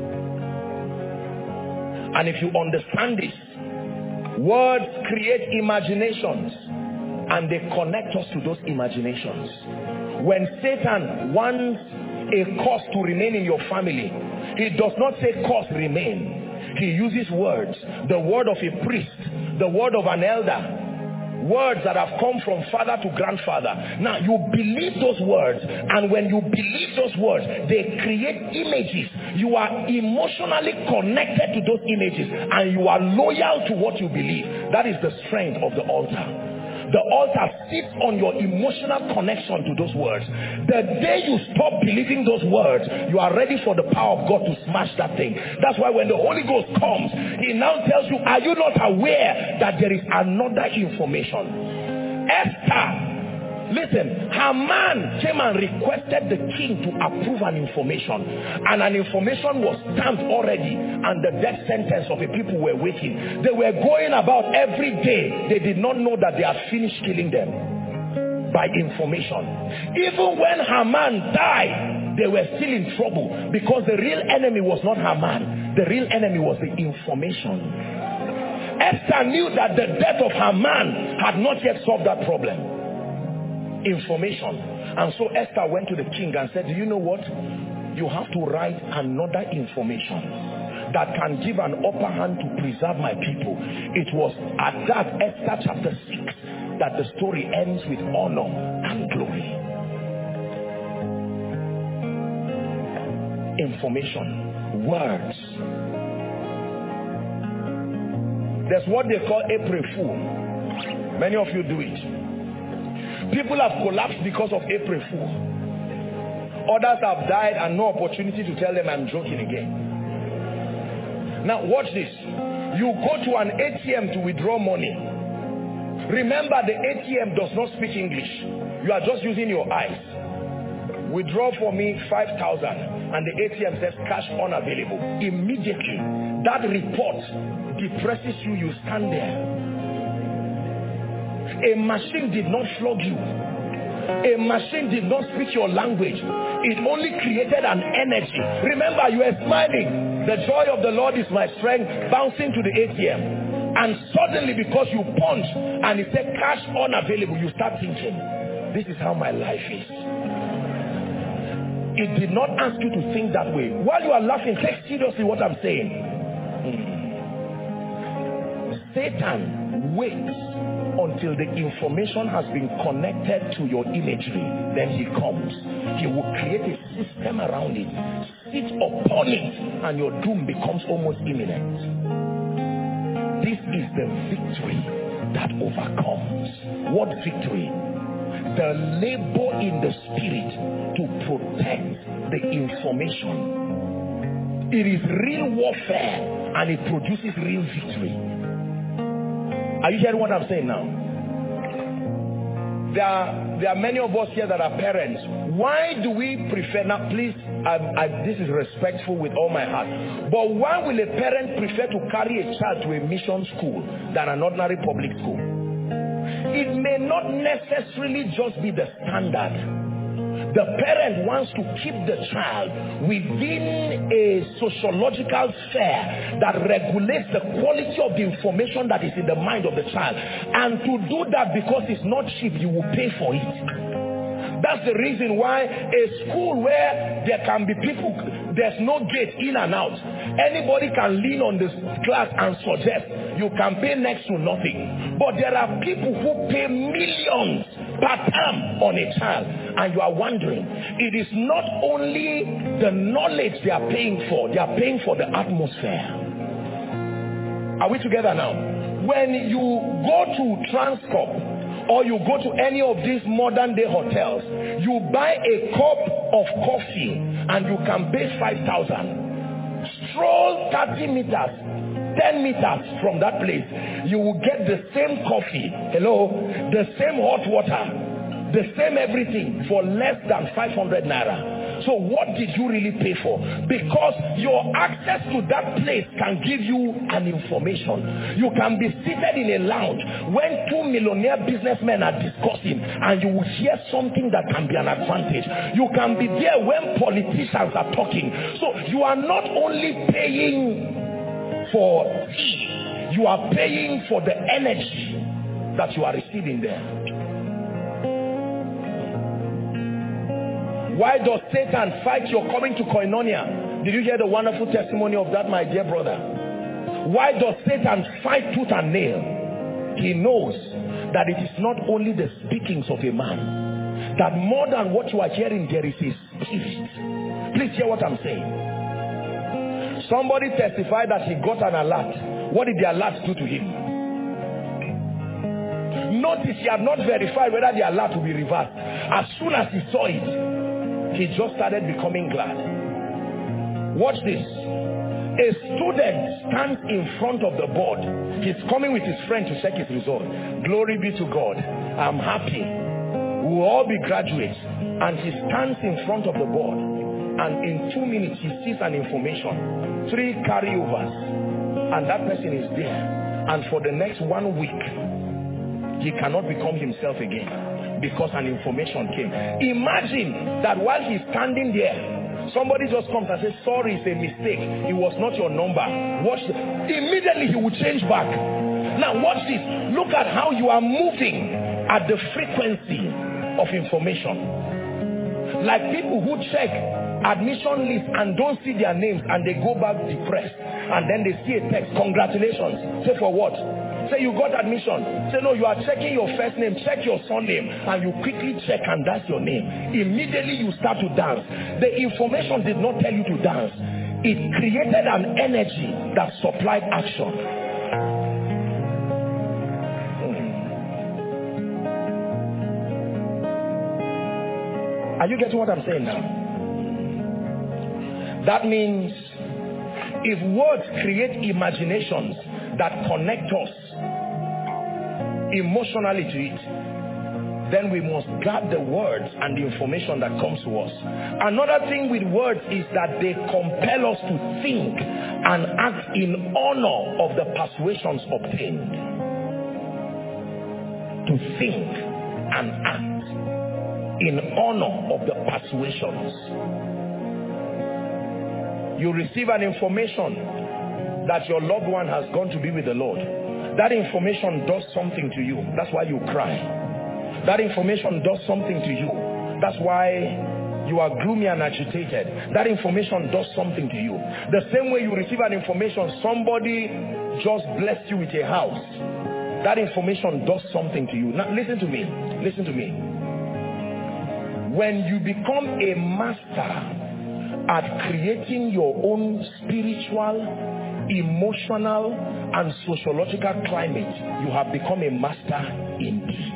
And if you understand this, words create imaginations and they connect us to those imaginations. When Satan wants a cause to remain in your family, he does not say cause remain. He uses words. The word of a priest, the word of an elder, words that have come from father to grandfather. Now you believe those words, and when you believe those words, they create images. You are emotionally connected to those images and you are loyal to what you believe. That is the strength of the altar. The altar sits on your emotional connection to those words. The day you stop believing those words, you are ready for the power of God to smash that thing. That's why when the Holy Ghost comes, he now tells you, are you not aware that there is another information? Esther Listen, Haman came and requested the king to approve an information, and an information was stamped already, and the death sentence of the people were waiting. They were going about every day. They did not know that they had finished killing them by information. Even when Haman died, they were still in trouble, because the real enemy was not Haman. The real enemy was the information. Esther knew that the death of Haman had not yet solved that problem. Information. And so Esther went to the king and said, do you know what? You have to write another information that can give an upper hand to preserve my people. It was at that Esther chapter six that the story ends with honor and glory. Information. Words. There's what they call April Fool. Many of you do it. People have collapsed because of April Fool. Others have died and no opportunity to tell them I'm joking again. Now watch this. You go to an A T M to withdraw money. Remember, the A T M does not speak English. You are just using your eyes. Withdraw for me five thousand, and the A T M says cash unavailable. Immediately, that report depresses you. You stand there. A machine did not flog you. A machine did not speak your language. It only created an energy. Remember, you are smiling. The joy of the Lord is my strength, bouncing to the A T M. And suddenly, because you punch and it said cash unavailable, you start thinking, this is how my life is. It did not ask you to think that way. While you are laughing, take seriously what I'm saying. Hmm. Satan waits until the information has been connected to your imagery. Then he comes. He will create a system around it. Sit upon it, and your doom becomes almost imminent. This is the victory that overcomes. What victory? The labor in the spirit to protect the information. It is real warfare, and it produces real victory. Are you hearing what I'm saying now? There are, there are many of us here that are parents. Why do we prefer, now please, I, I, this is respectful with all my heart, but why will a parent prefer to carry a child to a mission school than an ordinary public school? It may not necessarily just be the standard. The parent wants to keep the child within a sociological sphere that regulates the quality of the information that is in the mind of the child. And to do that, because it's not cheap, you will pay for it. That's the reason why a school where there can be people, there's no gate in and out. Anybody can lean on this class and suggest you can pay next to nothing. But there are people who pay millions per term on a child, and you are wondering, it is not only the knowledge they are paying for, they are paying for the atmosphere. Are we together now? When you go to Transcorp or you go to any of these modern day hotels, you buy a cup of coffee and you can pay five thousand. Stroll thirty meters, ten meters from that place, you will get the same coffee, hello, the same hot water, the same everything for less than five hundred naira. So what did you really pay for? Because your access to that place can give you an information. You can be seated in a lounge when two millionaire businessmen are discussing, and you will hear something that can be an advantage. You can be there when politicians are talking. So you are not only paying for tea, you are paying for the energy that you are receiving there. Why does Satan fight your coming to Koinonia? Did you hear the wonderful testimony of that, my dear brother? Why does Satan fight tooth and nail? He knows that it is not only the speakings of a man, that more than what you are hearing, there is a spirit. Please hear what I'm saying. Somebody testified that he got an alert. What did the alert do to him? Notice he had not verified whether the alert will be reversed. As soon as he saw it, he just started becoming glad. Watch this. A student stands in front of the board. He's coming with his friend to check his result. Glory be to God. I'm happy. We will all be graduates. And he stands in front of the board. And in two minutes, he sees an information. Three carryovers. And that person is there. And for the next one week, he cannot become himself again. Because an information came. Imagine that while he's standing there, somebody just comes and says, sorry, it's a mistake. It was not your number. Watch this. Immediately he will change back. Now watch this. Look at how you are moving at the frequency of information. Like people who check admission list and don't see their names and they go back depressed. And then they see a text, congratulations. Say for what? Say you got admission. Say no, you are checking your first name, check your surname, and you quickly check and that's your name. Immediately you start to dance. The information did not tell you to dance. It created an energy that supplied action. Hmm. Are you getting what I'm saying now? That means if words create imaginations that connect us emotionally to it, then we must guard the words and the information that comes to us. Another thing with words is that they compel us to think and act in honor of the persuasions obtained. To think and act in honor of the persuasions. You receive an information that your loved one has gone to be with the Lord. That information does something to you. That's why you cry. That information does something to you. That's why you are gloomy and agitated. That information does something to you. The same way you receive an information, somebody just blessed you with a house. That information does something to you. Now listen to me. Listen to me. When you become a master at creating your own spiritual, emotional, and sociological climate, you have become a master indeed.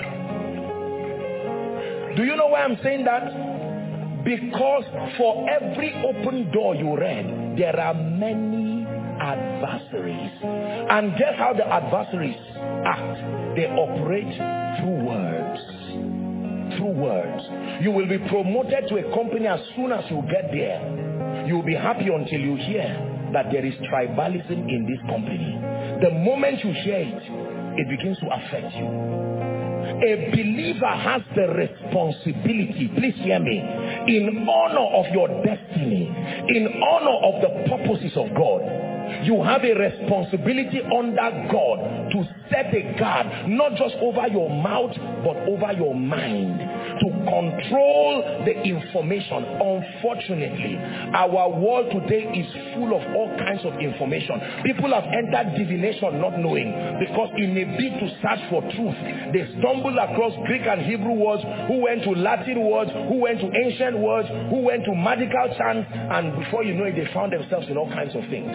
Do you know why I'm saying that? Because for every open door you read, there are many adversaries. And guess how the adversaries act? They operate through words. Through words. You will be promoted to a company as soon as you get there. You will be happy until you hear that there is tribalism in this company. The moment you hear it, it begins to affect you. A believer has the responsibility, please hear me, in honor of your destiny, in honor of the purposes of God. You have a responsibility under God to set a guard, not just over your mouth, but over your mind, to control the information. Unfortunately, our world today is full of all kinds of information. People have entered divination not knowing, because in a bid to search for truth, they stumble across Greek and Hebrew words, who went to Latin words, who went to ancient words, who went to magical chants, and before you know it, they found themselves in all kinds of things.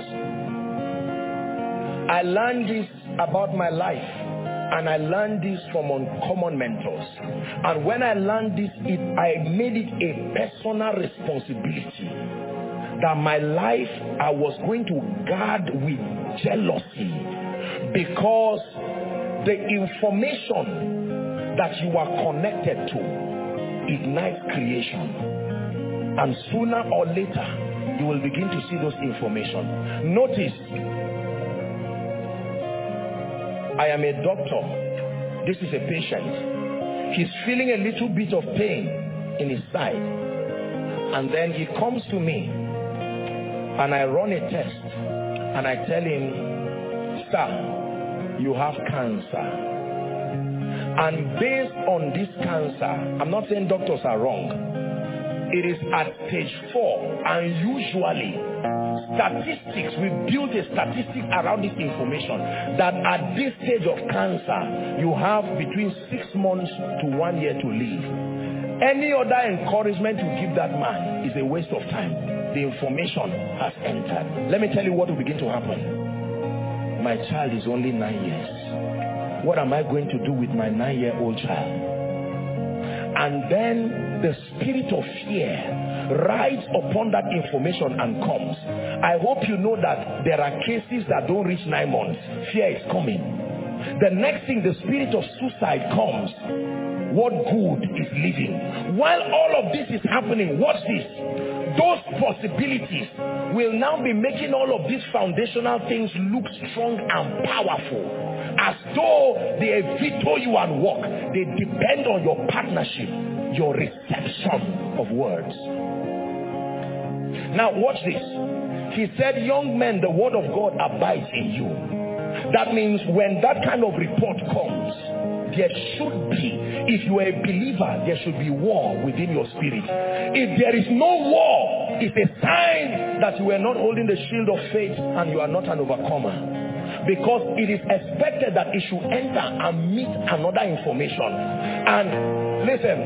I learned this about my life, and I learned this from uncommon mentors. And when I learned this, it, I made it a personal responsibility that my life I was going to guard with jealousy, because the information that you are connected to ignites creation. And sooner or later, you will begin to see those information. Notice, I am a doctor. This is a patient. He's feeling a little bit of pain in his side. And then he comes to me and I run a test and I tell him, sir, you have cancer. And based on this cancer, I'm not saying doctors are wrong. It is at stage four, and usually statistics, we build a statistic around this information that at this stage of cancer, you have between six months to one year to live. Any other encouragement you give that man is a waste of time. The information has entered. Let me tell you what will begin to happen. My child is only nine years. What am I going to do with my nine-year-old child? And then the spirit of fear rides upon that information and comes. I hope you know that there are cases that don't reach nine months. Fear is coming. The next thing, the spirit of suicide comes. what good is living? While all of this is happening, watch this. Those possibilities will now be making all of these foundational things look strong and powerful. As though they veto you and walk. They depend on your partnership, your reception of words. Now watch this. He said, young men, the word of God abides in you. That means when that kind of report comes, there should be, if you are a believer, there should be war within your spirit. If there is no war, it's a sign that you are not holding the shield of faith and you are not an overcomer. Because it is expected that it should enter and meet another information. And listen,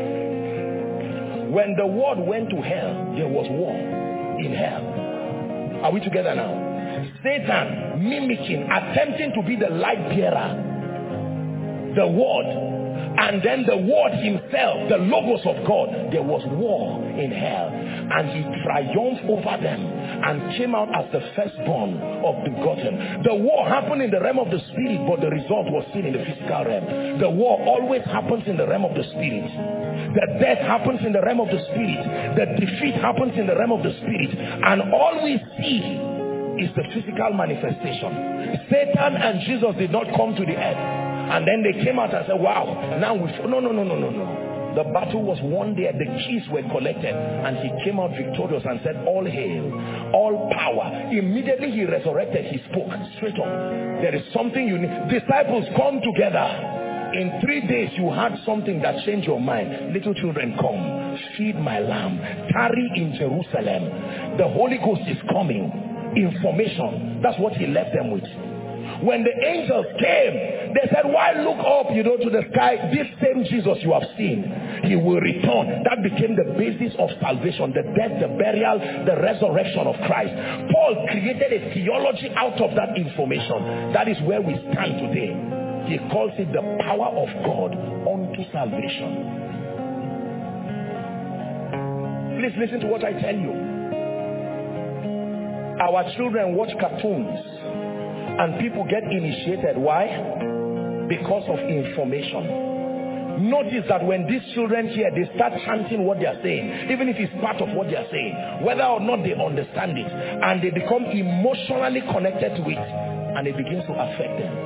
when the word went to hell, there was war in hell. Are we together now? Satan mimicking, attempting to be the light bearer, the word, and then the word himself, the logos of God. There was war in hell, and he triumphed over them and came out as the firstborn of begotten. The war happened in the realm of the spirit, but the result was seen in the physical realm. The war always happens in the realm of the spirit. The death happens in the realm of the spirit. The defeat happens in the realm of the spirit, and all we see is the physical manifestation. Satan and Jesus did not come to the earth and then they came out and said, wow, now we... No, no, no, no, no, no. The battle was won there. The keys were collected and he came out victorious and said, all hail, all power. Immediately he resurrected. He spoke straight up. There is something you need. Disciples, come together. In three days you had something that changed your mind. Little children, come, feed my lamb, tarry in Jerusalem. The Holy Ghost is coming. Information. That's what he left them with. When the angels came, they said, why look up, you know, to the sky? This same Jesus you have seen, he will return. That became the basis of salvation, the death, the burial, the resurrection of Christ. Paul created a theology out of that information. That is where we stand today. He calls it the power of God unto salvation. Please listen to what I tell you. Our children watch cartoons and people get initiated. Why? Because of information. Notice that when these children hear, they start chanting what they are saying, even if it's part of what they are saying, whether or not they understand it, and they become emotionally connected to it, and it begins to affect them.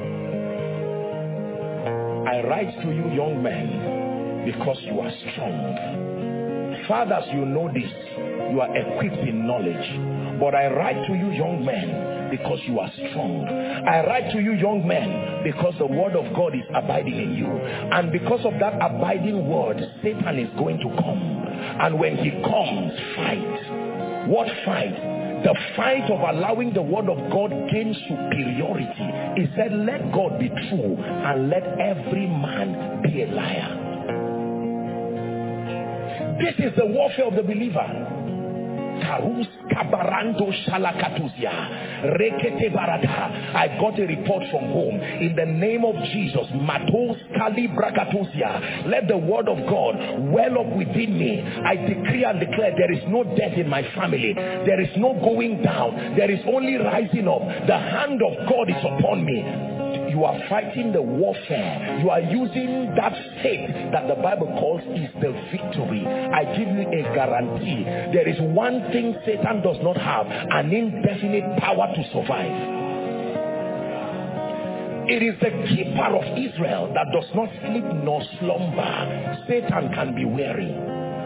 I write to you, young men, because you are strong. Fathers, you know this. You are equipped in knowledge. But I write to you, young men, because you are strong. I write to you, young men, because the word of God is abiding in you. And because of that abiding word, Satan is going to come. And when he comes, fight. What fight? The fight of allowing the word of God gain superiority. He said, let God be true and let every man be a liar. This is the warfare of the believer. I got a report from home. In the name of Jesus, let the word of God well up within me. I decree and declare there is no death in my family. There is no going down. There is only rising up. The hand of God is upon me. You are fighting the warfare. You are using that faith that the Bible calls is the victory. I give you a guarantee. There is one thing Satan does not have, an indefinite power to survive. It is the keeper of Israel that does not sleep nor slumber. Satan can be weary.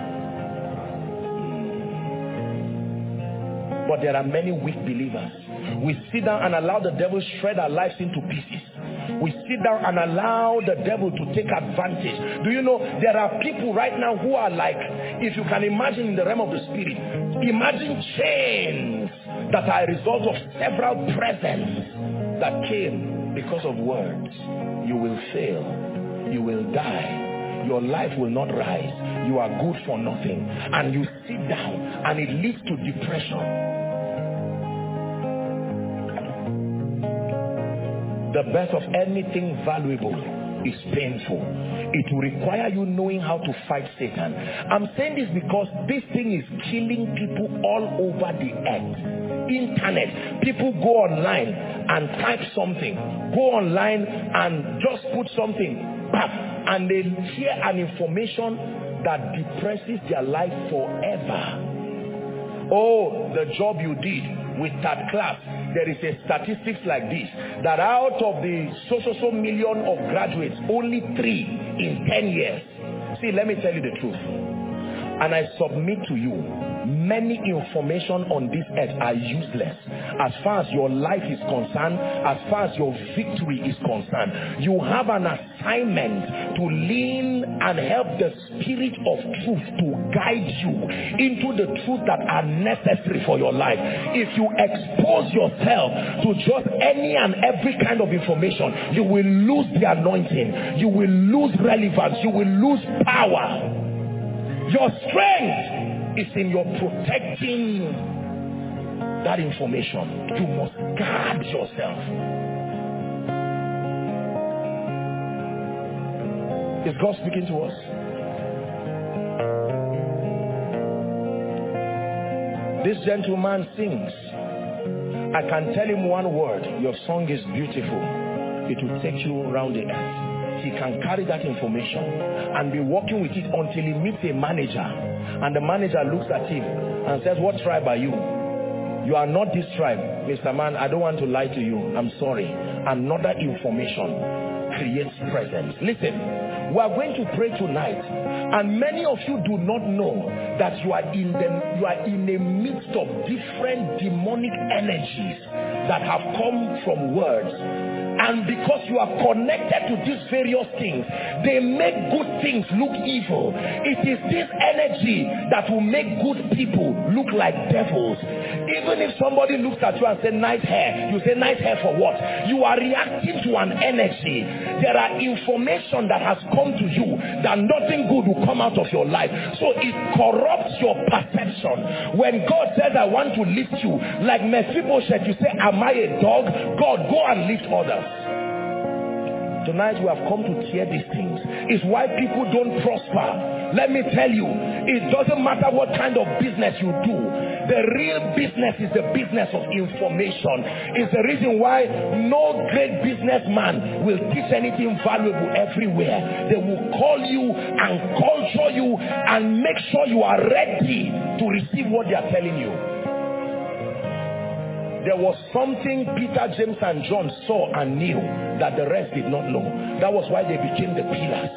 But there are many weak believers. We sit down and allow the devil shred our lives into pieces. We sit down and allow the devil to take advantage. Do you know there are people right now who are like, if you can imagine in the realm of the spirit, imagine chains that are a result of several presents that came because of words. You will fail. You will die. Your life will not rise. You are good for nothing. And you sit down and it leads to depression. The birth of anything valuable is painful. It will require you knowing how to fight Satan. I'm saying this because this thing is killing people all over the earth. Internet. People go online and type something. Go online and just put something. back and they hear an information that depresses their life forever. Oh, the job you did with that class. There is a statistics like this, that out of the so so so million of graduates, only three in ten years. See, let me tell you the truth. And I submit to you, many information on this earth are useless as far as your life is concerned, as far as your victory is concerned. You have an assignment to lean and help the Spirit of truth to guide you into the truth that are necessary for your life. If you expose yourself to just any and every kind of information, you will lose the anointing, you will lose relevance, you will lose power. Your strength is in your protecting that information. You must guard yourself. Is God speaking to us? This gentleman sings. I can tell him one word. Your song is beautiful. It will take you around the earth. He can carry that information and be working with it until he meets a manager, and the manager looks at him and says, what tribe are you? You are not this tribe. Mister Man, I don't want to lie to you. I'm sorry. Another information creates presence. Listen, we are going to pray tonight, and many of you do not know that you are in the you are in the midst of different demonic energies that have come from words. And because you are connected to these various things, they make good things look evil. It is this energy that will make good people look like devils. Even if somebody looks at you and says, nice hair, you say, nice hair for what? You are reacting to an energy. There are information that has come to you that nothing good will come out of your life. So it corrupts your perception. When God says, I want to lift you, like Mephibosheth, you say, am I a dog? God, go and lift others. Tonight we have come to tear these things. It's why people don't prosper. Let me tell you, it doesn't matter what kind of business you do. The real business is the business of information. It's the reason why no great businessman will teach anything valuable everywhere. They will call you and culture you and make sure you are ready to receive what they are telling you. There was something Peter, James, and John saw and knew that the rest did not know. That was why they became the pillars.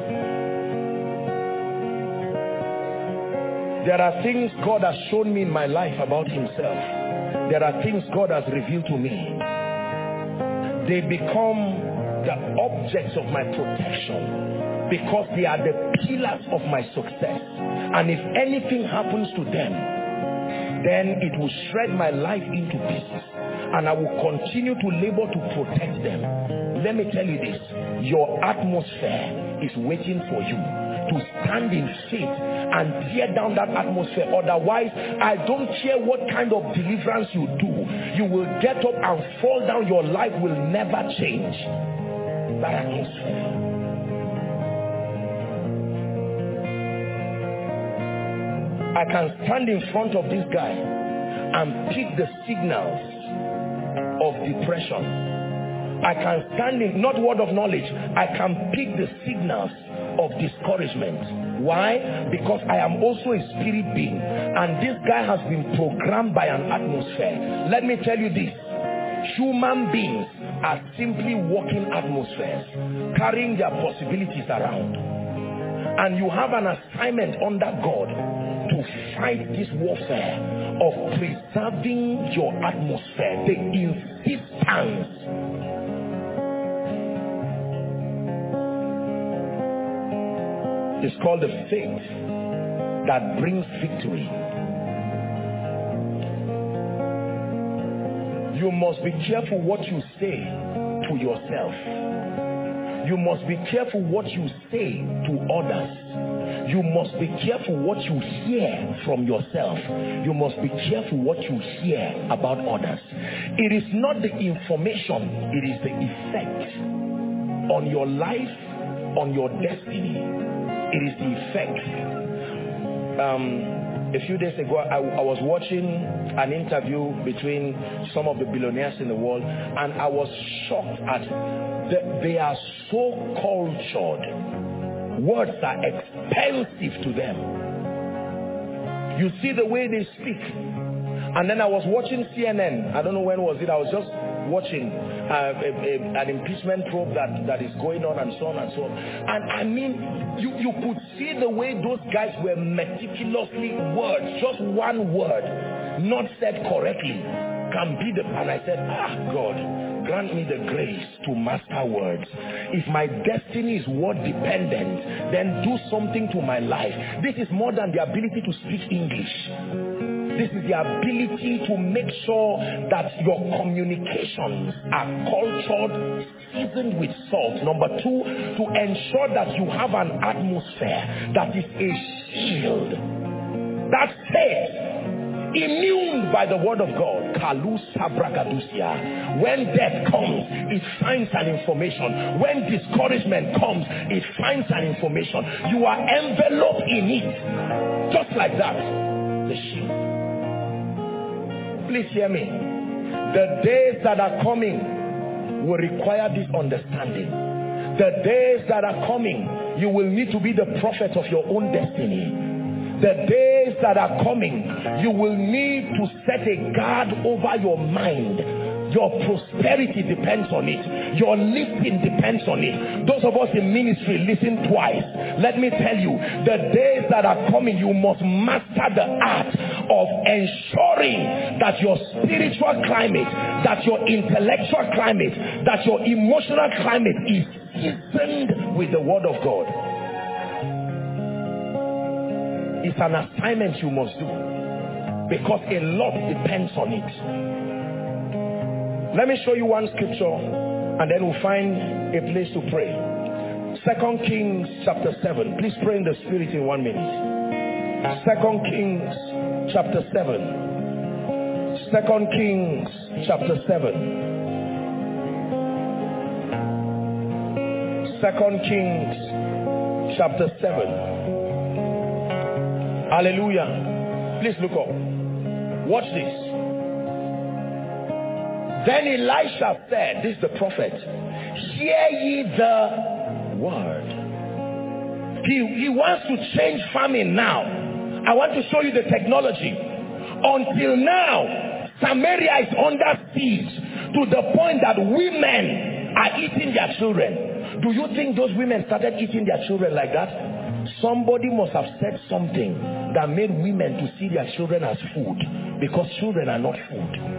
There are things God has shown me in my life about himself. There are things God has revealed to me. They become the objects of my protection because they are the pillars of my success. And if anything happens to them, then it will shred my life into pieces, and I will continue to labor to protect them. Let me tell you this, your atmosphere is waiting for you to stand in faith and tear down that atmosphere. Otherwise, I don't care what kind of deliverance you do, you will get up and fall down. Your life will never change. That atmosphere. I can stand in front of this guy and pick the signals of depression. I can stand in, not word of knowledge, I can pick the signals of discouragement. Why? Because I am also a spirit being, and this guy has been programmed by an atmosphere. Let me tell you this, human beings are simply walking atmospheres, carrying their possibilities around. And you have an assignment under God to fight this warfare of preserving your atmosphere, the insistence. It's called the faith that brings victory. You must be careful what you say to yourself. You must be careful what you say to others. You must be careful what you hear from yourself. You must be careful what you hear about others. It is not the information, it is the effect on your life, on your destiny. It is the effect. Um, a few days ago, I, I was watching an interview between some of the billionaires in the world, and I was shocked at the, they are so cultured. Words are expensive to them. You see the way they speak. And then I was watching C N N. I don't know when was it. I was just watching uh, a, a, an impeachment probe that, that is going on and so on and so on. And I mean, you, you could see the way those guys were meticulously words, just one word, not said correctly, can be the... And I said, ah, God, grant me the grace to master words. If my destiny is word dependent, then do something to my life. This is more than the ability to speak English. This is the ability to make sure that your communications are cultured, seasoned with salt. Number two, to ensure that you have an atmosphere that is a shield. That says, immune by the word of God. When death comes, it finds an information. When discouragement comes, it finds an information. You are enveloped in it. Just like that. The shield. Please hear me. The days that are coming will require this understanding. The days that are coming, you will need to be the prophet of your own destiny. The days that are coming, you will need to set a guard over your mind. Your prosperity depends on it. Your lifting depends on it. Those of us in ministry, listen twice. Let me tell you, the days that are coming, you must master the art of ensuring that your spiritual climate, that your intellectual climate, that your emotional climate is seasoned with the word of God. It's an assignment you must do, because a lot depends on it. Let me show you one scripture, and then we'll find a place to pray. Second Kings chapter seven. Please pray in the spirit in one minute. Second Kings chapter seven. Second Kings chapter seven. Second Kings chapter seven. Hallelujah. Please look up. Watch this. Then Elisha said, this is the prophet, hear ye the word. He, he wants to change farming now. I want to show you the technology. Until now, Samaria is under siege to the point that women are eating their children. Do you think those women started eating their children like that? Somebody must have said something that made women to see their children as food, because children are not food.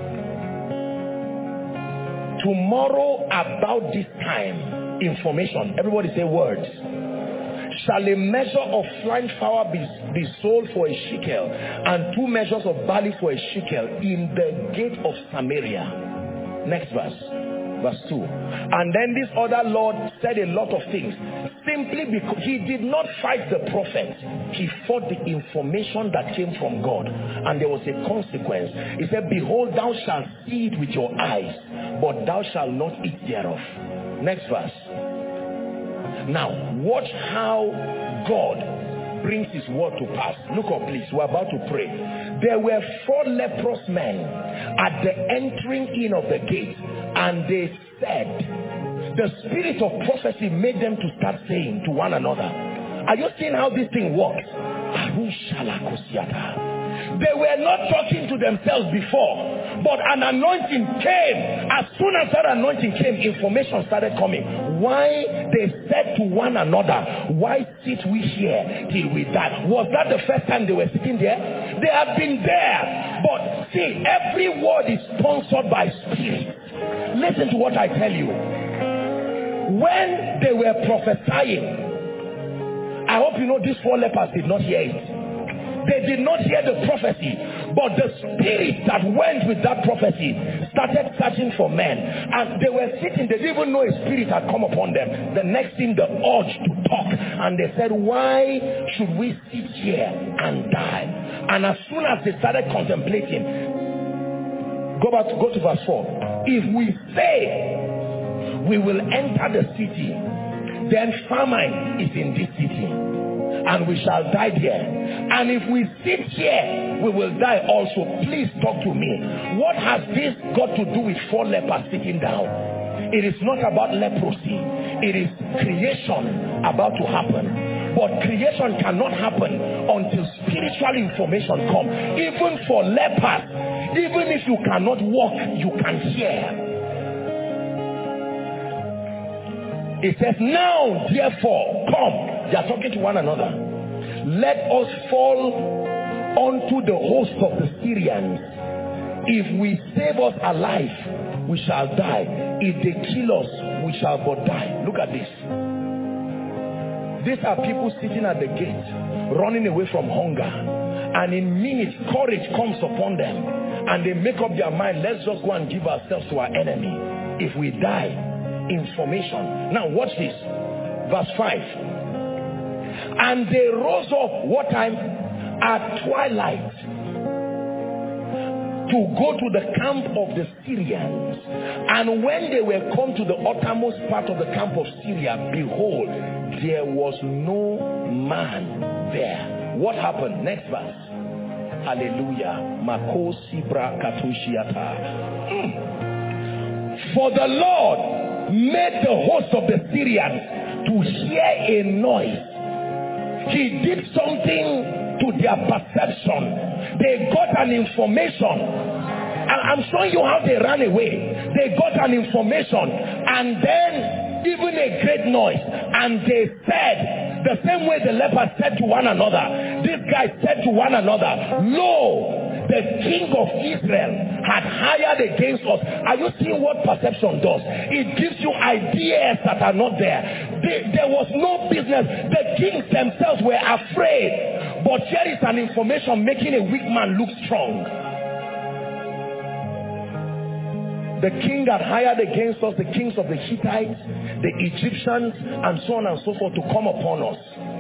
Tomorrow about this time, information. Everybody say words. Shall a measure of fine flour be, be sold for a shekel, and two measures of barley for a shekel in the gate of Samaria? Next verse. Verse two. And then this other Lord said a lot of things, simply because he did not fight the prophet. He fought the information that came from God, and there was a consequence. He said, behold, thou shalt see it with your eyes, but thou shalt not eat thereof. Next verse. Now watch how God brings his word to pass. Look up, please. We're about to pray. There were four leprous men at the entering in of the gate, and they said, the spirit of prophecy made them to start saying to one another. Are you seeing how this thing works? They were not talking to themselves before, but an anointing came. As soon as that anointing came, information started coming. Why? They said to one another, why sit we here till we die? Was that the first time they were sitting there? They have been there. But see, every word is sponsored by spirit. Listen to what I tell you. When they were prophesying, I hope you know these four lepers did not hear it. They did not hear the prophecy, but the spirit that went with that prophecy started searching for men. And they were sitting, they didn't even know a spirit had come upon them. The next thing, the urge to talk. And they said, why should we sit here and die? And as soon as they started contemplating, go back to, go to verse four. If we say we will enter the city, then famine is in this city. and we shall die there. And if we sit here, we will die also. Please talk to me. What has this got to do with four lepers sitting down? It is not about leprosy. It is creation about to happen. But creation cannot happen until spiritual information comes. Even for lepers, even if you cannot walk, you can hear. It says, now therefore, come. They are talking to one another. Let us fall onto the host of the Syrians. If we save us alive, we shall die. If they kill us, we shall but die. Look at this. These are people sitting at the gate, running away from hunger. And in minutes, courage comes upon them. And they make up their mind, let's just go and give ourselves to our enemy. If we die, information. Now watch this. Verse five. And they rose up, what time? At twilight, to go to the camp of the Syrians. And when they were come to the uttermost part of the camp of Syria, behold, there was no man there. What happened? Next verse. Hallelujah. Mm. For the Lord made the host of the Syrians to hear a noise. He did something to their perception. They got an information. And I'm showing you how they ran away. They got an information. And then even a great noise. And they said, the same way the lepers said to one another, these guys said to one another, lo, the king of Israel had hired against us. Are you seeing what perception does? It gives you ideas that are not there. They, there was no business. The kings themselves were afraid. But here is an information making a weak man look strong. The king had hired against us the kings of the Hittites, the Egyptians, and so on and so forth to come upon us.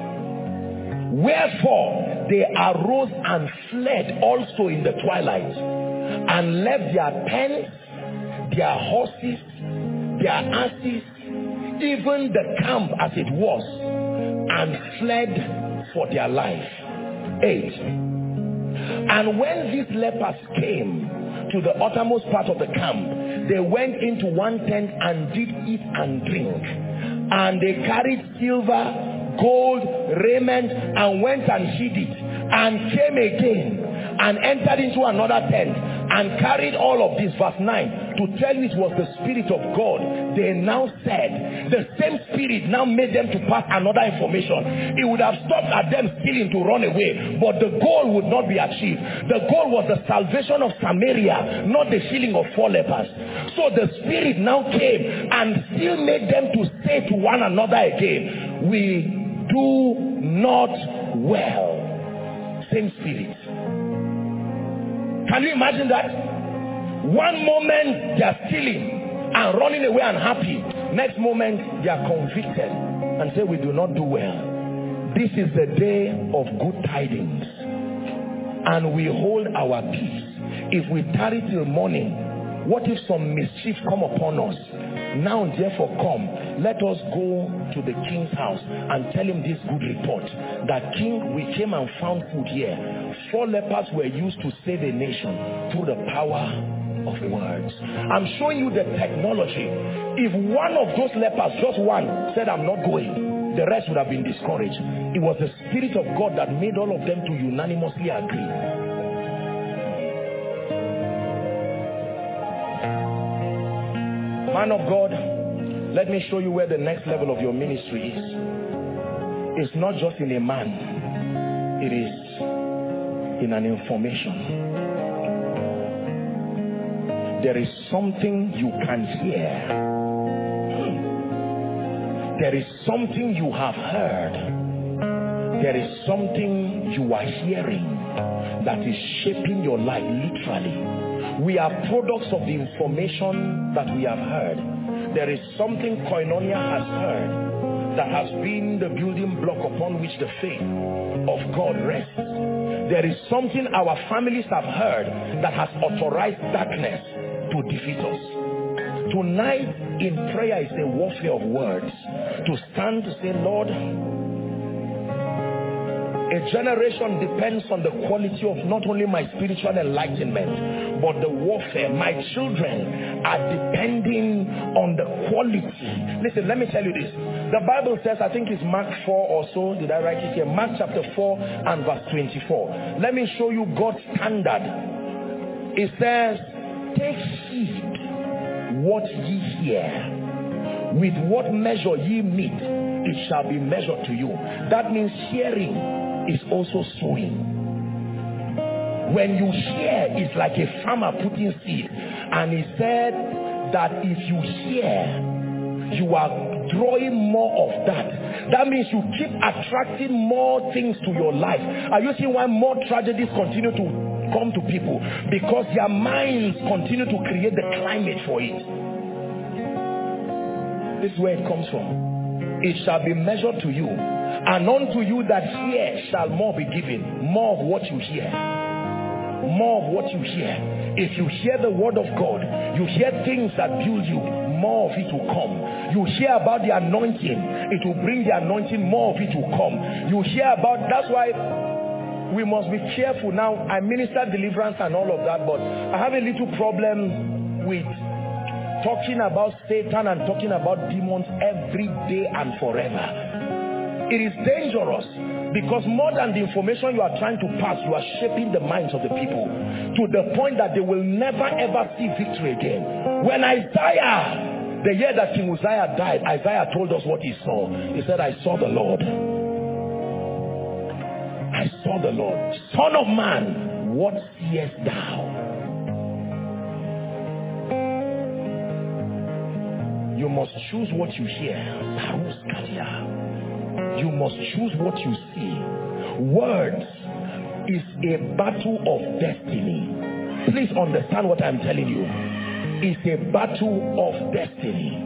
Wherefore they arose and fled also in the twilight, and left their tents, their horses, their asses, even the camp as it was, and fled for their life. Eight. And when these lepers came to the uttermost part of the camp, they went into one tent and did eat and drink. And they carried silver, gold, raiment, and went and hid it, and came again and entered into another tent and carried all of this. Verse nine, to tell you it was the Spirit of God. They now said, the same Spirit now made them to pass another information. It would have stopped at them stealing to run away, but the goal would not be achieved. The goal was the salvation of Samaria, not the healing of four lepers. So the Spirit now came and still made them to say to one another again, we do not well. Same Spirit. Can you imagine that? One moment they are stealing and running away and happy. Next moment they are convicted and say we do not do well. This is the day of good tidings. And we hold our peace. If we tarry till morning, what if some mischief come upon us? Now therefore come, let us go to the king's house and tell him this good report. That king, we came and found food here. Four lepers were used to save a nation through the power of words. I'm showing you the technology. If one of those lepers, just one, said I'm not going, the rest would have been discouraged. It was the Spirit of God that made all of them to unanimously agree. Man of God, let me show you where the next level of your ministry is. It's not just in a man. It is in an information. There is something you can hear. There is something you have heard. There is something you are hearing that is shaping your life literally. We are products of the information that we have heard. There is something Koinonia has heard that has been the building block upon which the faith of God rests. There is something our families have heard that has authorized darkness to defeat us. Tonight in prayer is a warfare of words. To stand to say, Lord, A generation depends on the quality of not only my spiritual enlightenment, but the warfare. My children are depending on the quality. Listen, let me tell you this. The Bible says, I think it's Mark four or so. Did I write it here? Mark chapter four and verse twenty-four. Let me show you God's standard. It says, take heed what ye hear. With what measure ye meet, it shall be measured to you. That means hearing is also sowing. When you hear, it's like a farmer putting seed. And he said that if you hear, you are drawing more of that. That means you keep attracting more things to your life. Are you seeing why more tragedies continue to come to people? Because their minds continue to create the climate for it. This is where it comes from. It shall be measured to you, and unto you that hear shall more be given. More of what you hear. More of what you hear. If you hear the word of God, you hear things that build you, more of it will come. You hear about the anointing, it will bring the anointing, more of it will come. You hear about, that's why we must be careful. Now, I minister deliverance and all of that, but I have a little problem with talking about Satan and talking about demons every day and forever. It is dangerous because more than the information you are trying to pass, you are shaping the minds of the people to the point that they will never ever see victory again. When Isaiah, the year that King Uzziah died, Isaiah told us what he saw. He said, I saw the Lord. I saw the Lord. Son of man, what seest thou? You must choose what you hear. You must choose what you see. Words is a battle of destiny. Please understand what I'm telling you. It's a battle of destiny.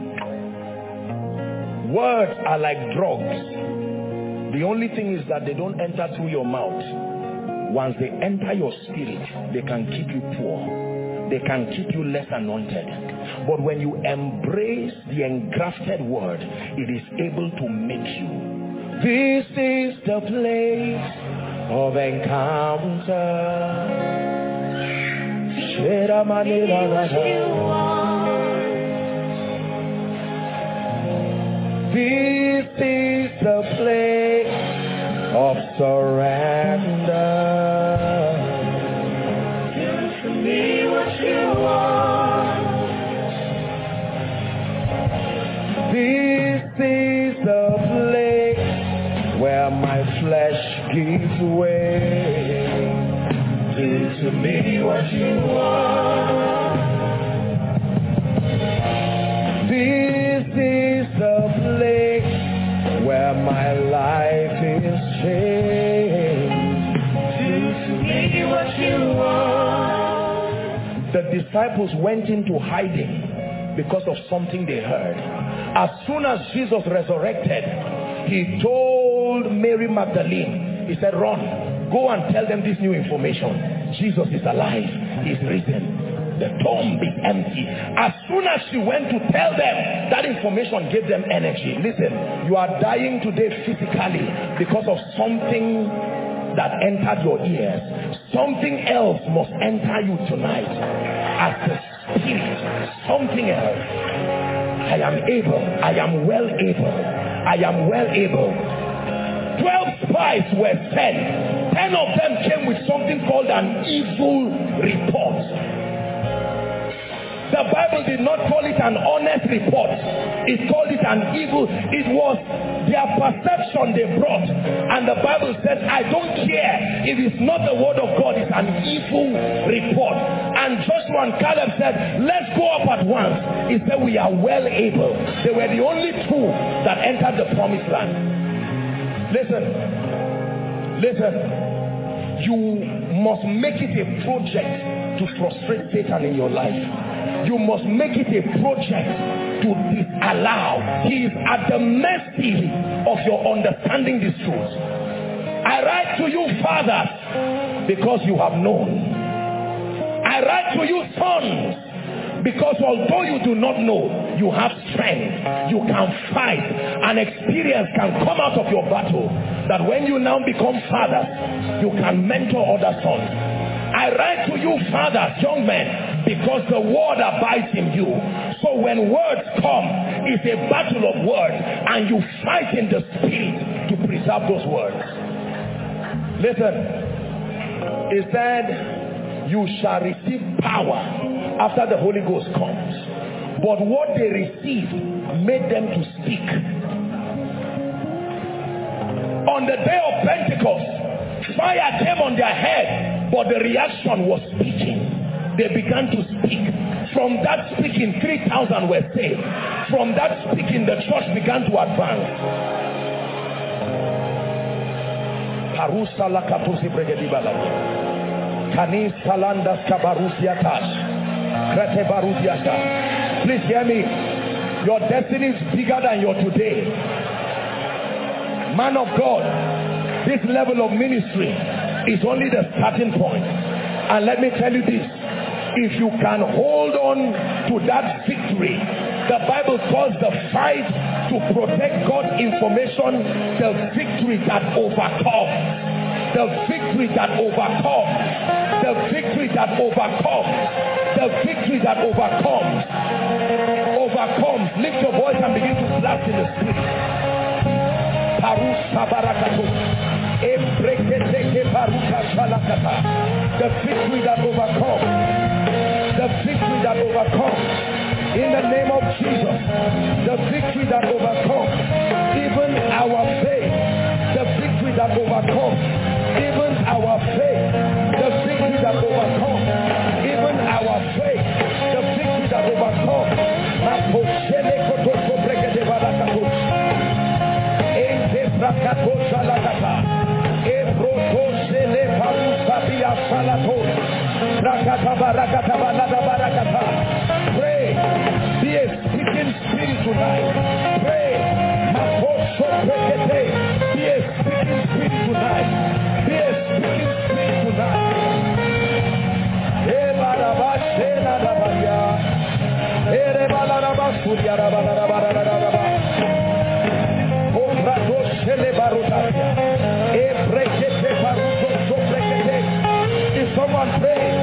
Words are like drugs. The only thing is that they don't enter through your mouth. Once they enter your spirit, they can keep you poor. They can keep you less anointed. But when you embrace the engrafted word, it is able to make you. This is the place of encounter. This is the place of surrender. Do to me what you want. This is the place where my flesh gives way. Do to me what you want. This is the place where my life is changed. Do to me what you want. The disciples went into hiding because of something they heard. As soon as Jesus resurrected, he told Mary Magdalene, he said, run, go and tell them this new information. Jesus is alive, he's risen. The tomb is empty. As soon as she went to tell them, that information gave them energy. Listen, you are dying today physically because of something that entered your ears. Something else must enter you tonight as the spirit. Something else. I am able. I am well able. I am well able. Twelve spies were sent. Ten of them came with something called an evil report. The Bible did not call it an honest report. It called it an evil. It was their perception they brought. And the Bible said, I don't care if it's not the word of God, it's an evil report. And Joshua and Caleb said, let's go up at once. He said, we are well able. They were the only two that entered the promised land. Listen, listen. You must make it a project to frustrate Satan in your life. You must make it a project to disallow. He is at the mercy of your understanding this truth. I write to you, fathers, because you have known. I write to you, sons, because although you do not know, you have strength. You can fight. And experience can come out of your battle. that when you now become fathers, you can mentor other sons. I write to you, fathers, young men, because the word abides in you. So when words come, it's a battle of words, and you fight in the spirit to preserve those words. Listen, it said, you shall receive power after the Holy Ghost comes. But what they received made them to speak. On the day of Pentecost, fire came on their head, but the reaction was speaking. They began to speak. From that speaking, three thousand were saved. From that speaking, the church began to advance. Please hear me. Your destiny is bigger than your today. Man of God, this level of ministry is only the starting point. And let me tell you this, if you can hold on to that victory, the Bible calls the fight to protect God's information the victory that overcomes. The victory that overcomes. The victory that overcomes. The victory that overcomes. Overcomes. Lift your voice and begin to blast in the spirit. The victory that overcomes. The victory that overcomes. In the name of Jesus. The victory that overcomes. Even our faith. The victory that overcomes. Even our faith. The victory that overcomes. Even our faith. The victory that overcomes. Pray. Be a speaking spirit tonight. Pray. Be a speaking spirit tonight. Be a speaking spirit tonight. If someone prays,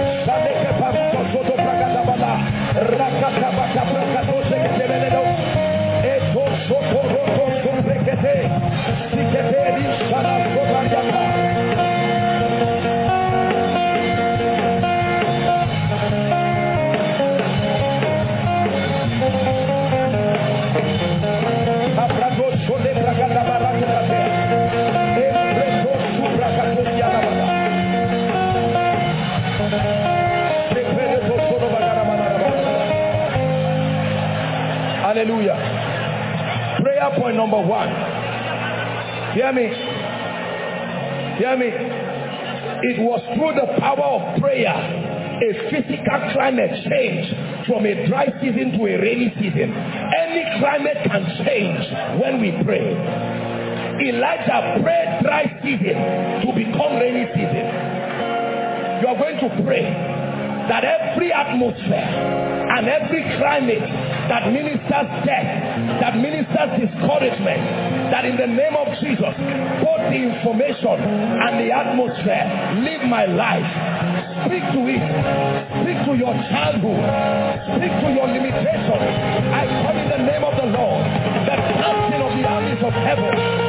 hallelujah. Prayer point number one. Hear me. Hear me. It was through the power of prayer a physical climate change from a dry season to a rainy season. Any climate can change when we pray. Elijah prayed dry season to become rainy season. You are going to pray that every atmosphere and every climate that ministers death, that ministers discouragement, that in the name of Jesus, both the information and the atmosphere, live my life. Speak to it. Speak to your childhood. Speak to your limitations. I come in the name of the Lord, the captain of the armies of heaven.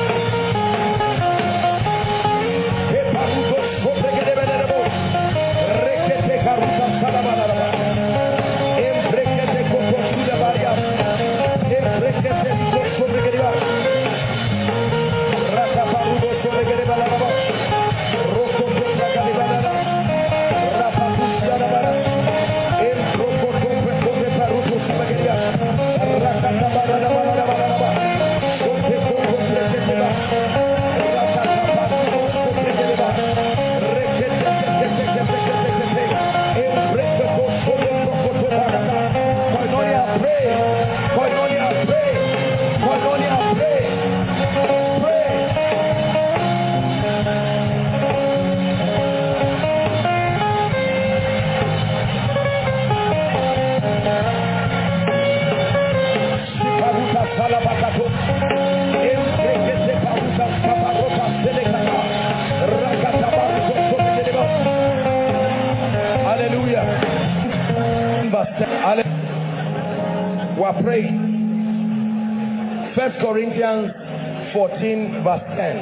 We're praying. First Corinthians fourteen verse ten.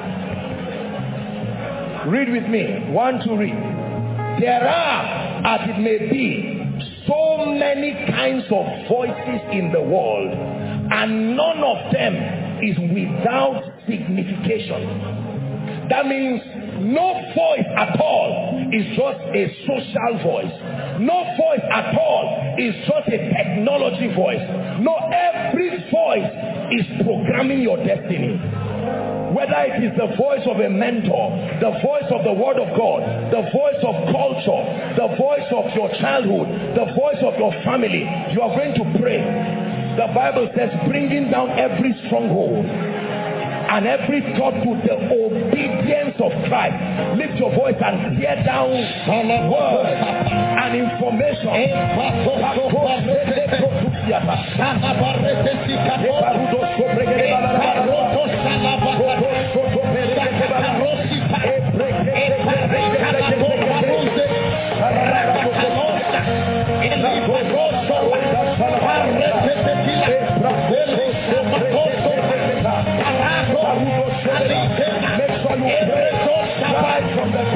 Read with me. One to read. There are, as it may be, so many kinds of voices in the world, and none of them is without signification. That means no voice at all is just a social voice. No voice at all is just a technology voice. No, every voice is programming your destiny. Whether it is the voice of a mentor, the voice of the word of God, the voice of culture, the voice of your childhood, the voice of your family, you are going to pray. The Bible says, bringing down every stronghold and every thought to the obedience of Christ. Lift your voice and tear down words and information. Make sure you pray right from the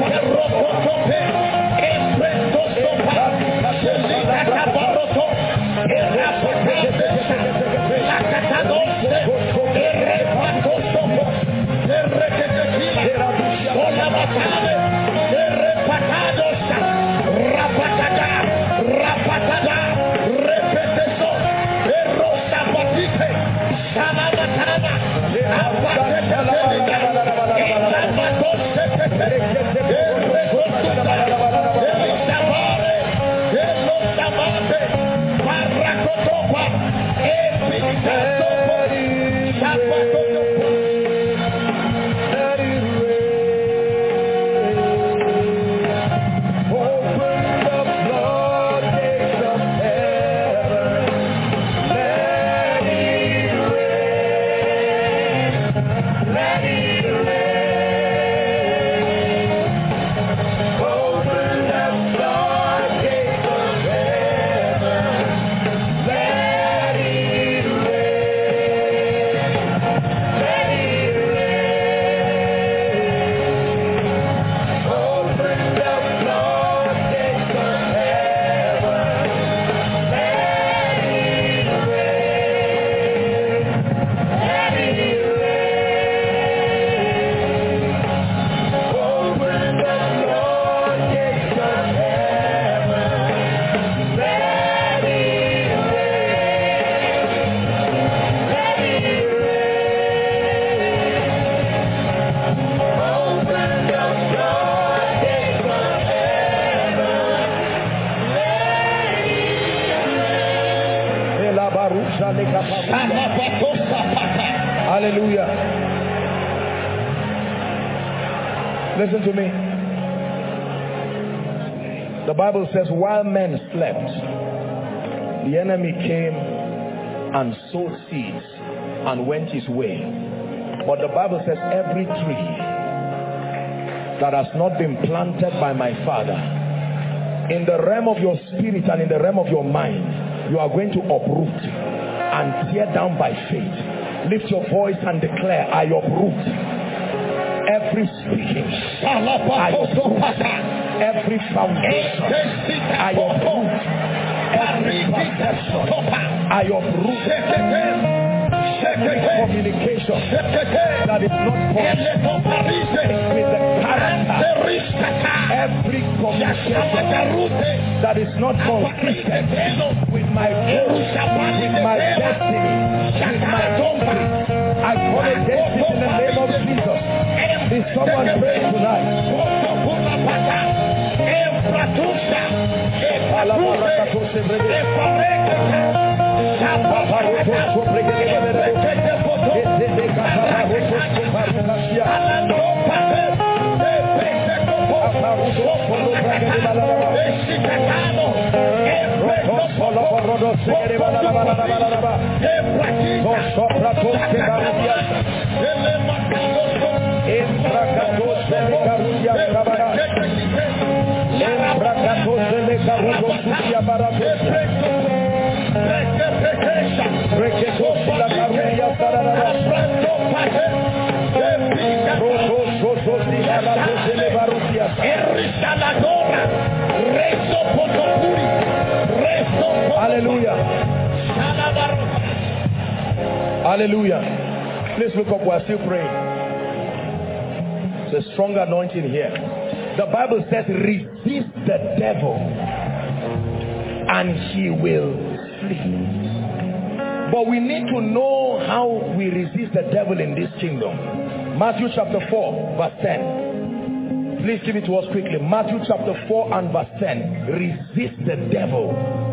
Hallelujah. Listen to me. The Bible says, while men slept, the enemy came and sowed seeds and went his way. But the Bible says, every tree that has not been planted by my Father, in the realm of your spirit and in the realm of your mind, you are going to uproot and tear down by faith. Lift your voice and declare, I uproot every speaking, I uproot every foundation, I uproot every perception, I uproot every communication that is not consistent with the character, every communication that is not consistent with my goals, with my destiny, with my country. I call against it in the name of Jesus. Is someone praying tonight? Hallelujah. Please look up. We're still praying. There's a strong anointing here. The Bible says, resist the devil and he will flee. But we need to know how we resist the devil in this kingdom. Matthew chapter four verse ten. Please give it to us quickly. Matthew chapter four and verse ten. Resist the devil.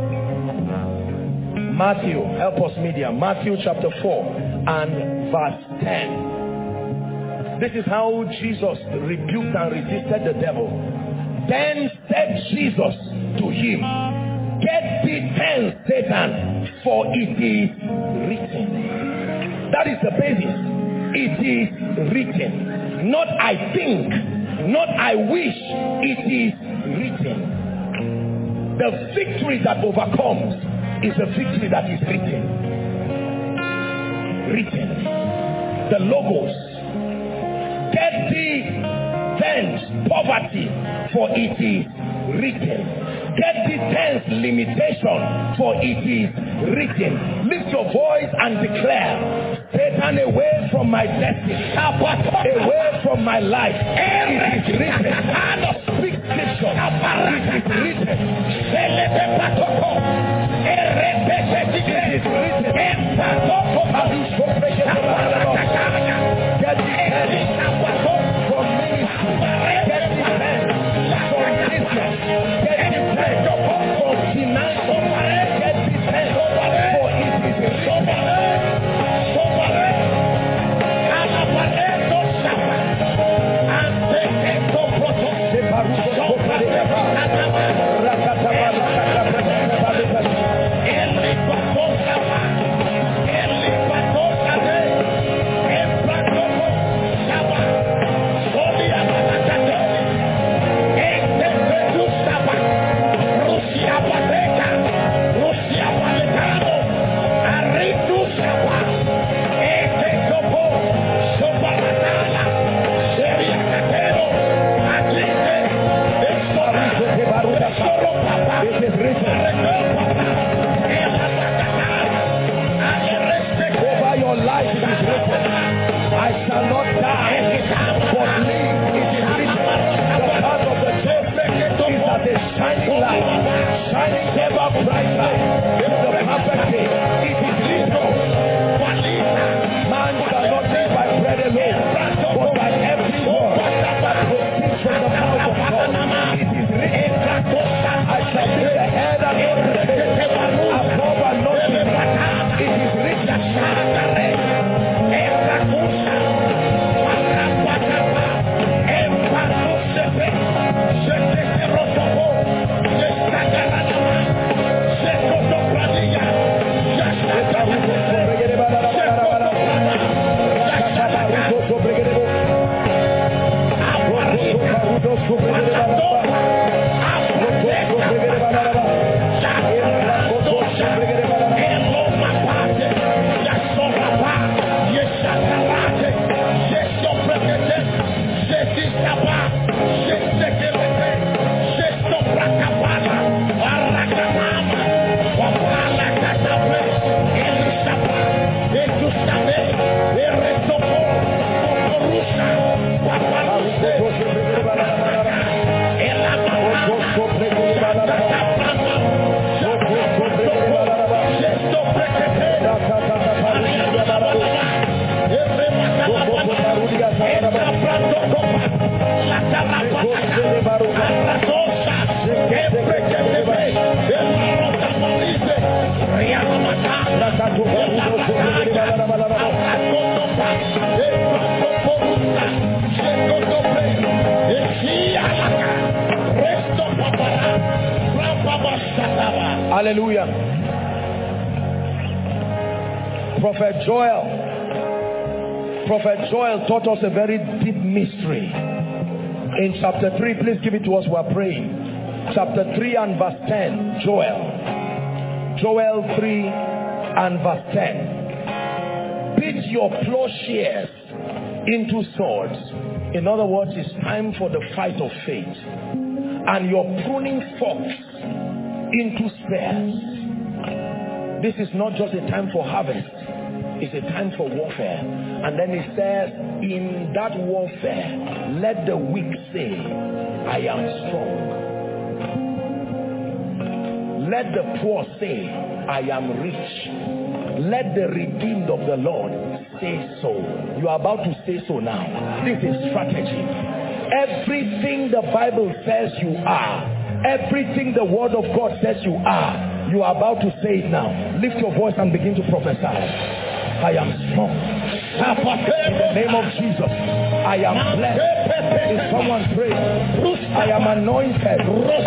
Matthew, help us media. Matthew chapter four and verse ten. This is how Jesus rebuked and resisted the devil. Then said Jesus to him, get thee hence, Satan, for it is written. That is the basis. It is written. Not I think, not I wish, it is written. The victory that overcomes is a victory that is written. Written. The logos. Get thee thence poverty, for it is written. Get thee thence limitation, for it is written. Lift your voice and declare, Satan, away from my destiny, away from my life. It is written. Speak scripture. It is written. It is written. Get thee thence from ministry. Get thee thence from business. Get thee thence from finance. Get thee thence, for it is written. Hallelujah. Prophet Joel. Prophet Joel taught us a very deep mystery. In chapter three, please give it to us, we're praying. Chapter three and verse ten, Joel. Joel three and verse ten. Beat your plowshares into swords. In other words, it's time for the fight of faith. And your pruning forks into spears. This is not just a time for harvest. It's a time for warfare. And then it says, in that warfare, let the weak say, I am strong. Let the poor say, I am rich. Let the redeemed of the Lord say so. You are about to say so now. This is strategy. Everything the Bible says you are, everything the word of God says you are, you are about to say it now. Lift your voice and begin to prophesy. I am strong. In the name of Jesus, I am blessed. Is someone pray? I am anointed.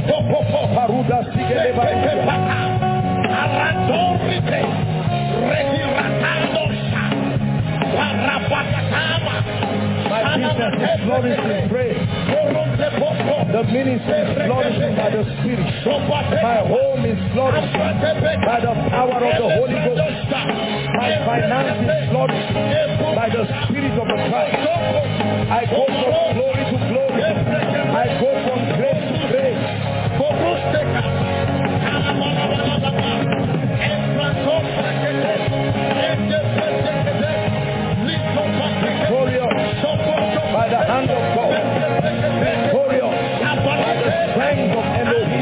My business is flourishing. Pray. The ministry is flourishing by the Spirit. My home is flourishing by the power of the Holy Ghost. My finance is flourishing by the Spirit of the Christ. I go from glory to glory. I go from grace to grace. Victorious by the hand of God. Victorious by the strength of Elohim.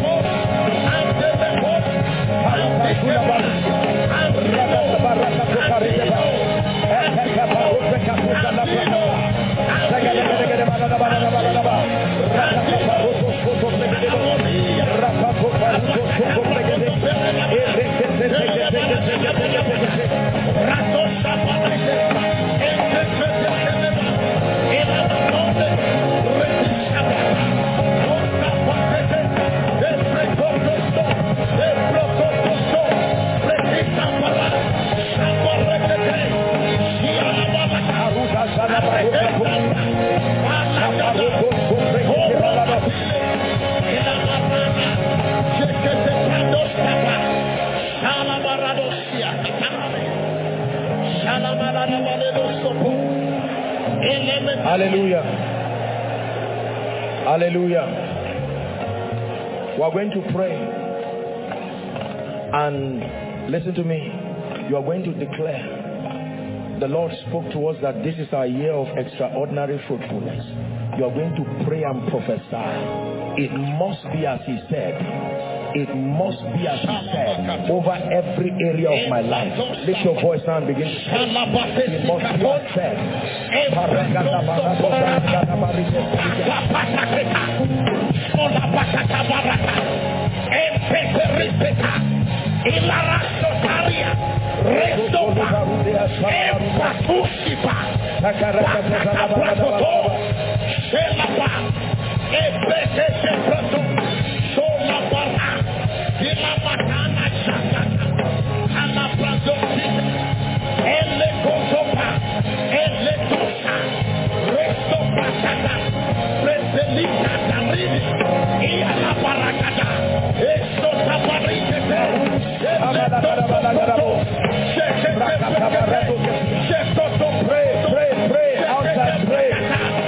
Hallelujah. Hallelujah. We are going to pray. And listen to me. You are going to declare. The Lord spoke to us that this is our year of extraordinary fruitfulness. You are going to pray and prophesy. It must be as He said. It must be as He said over every area of my life. Lift your voice now and begin to pray. It must be as said. Pray, pray, pray, outside, pray.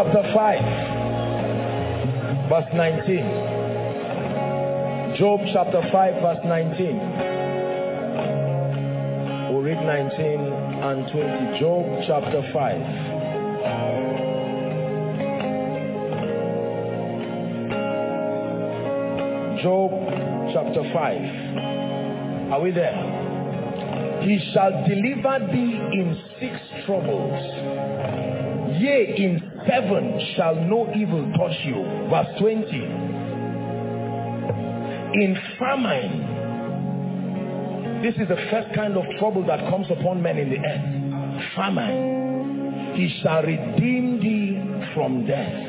chapter five, verse nineteen. Job chapter five, verse nineteen. We'll read nineteen and twenty. Job chapter five. Job chapter five. Are we there? He shall deliver thee in six troubles. Yea, in seven shall no evil touch you. Verse twenty. In famine. This is the first kind of trouble that comes upon men in the earth. Famine. He shall redeem thee from death.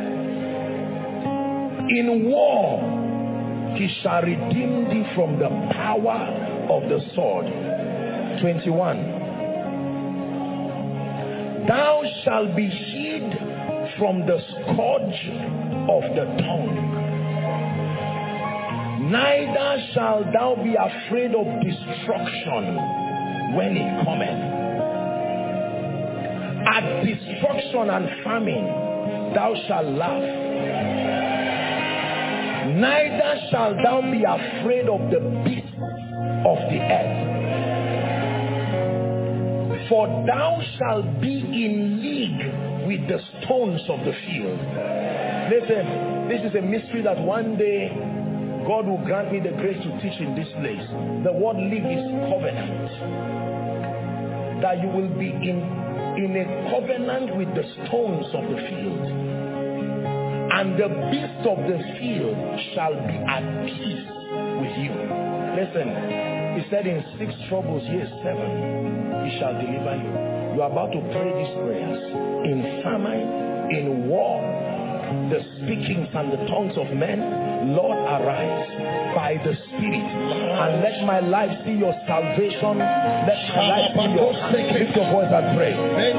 In war, he shall redeem thee from the power of the sword. twenty-one. Thou shalt be hid from the scourge of the tongue. Neither shalt thou be afraid of destruction when it cometh. At destruction and famine thou shalt laugh. Neither shalt thou be afraid of the beasts of the earth. For thou shalt be in league with the stones of the field. Listen, this is a mystery that one day God will grant me the grace to teach in this place. The word league is covenant. That you will be in, in a covenant with the stones of the field. And the beasts of the field shall be at peace with you. Listen, he said in six troubles, yes, seven, he shall deliver you. You are about to pray these prayers. In famine, in war, the speakings and the tongues of men, Lord, arise by the Spirit and let my life see your salvation. Let my life see your hand. Lift your voice and pray.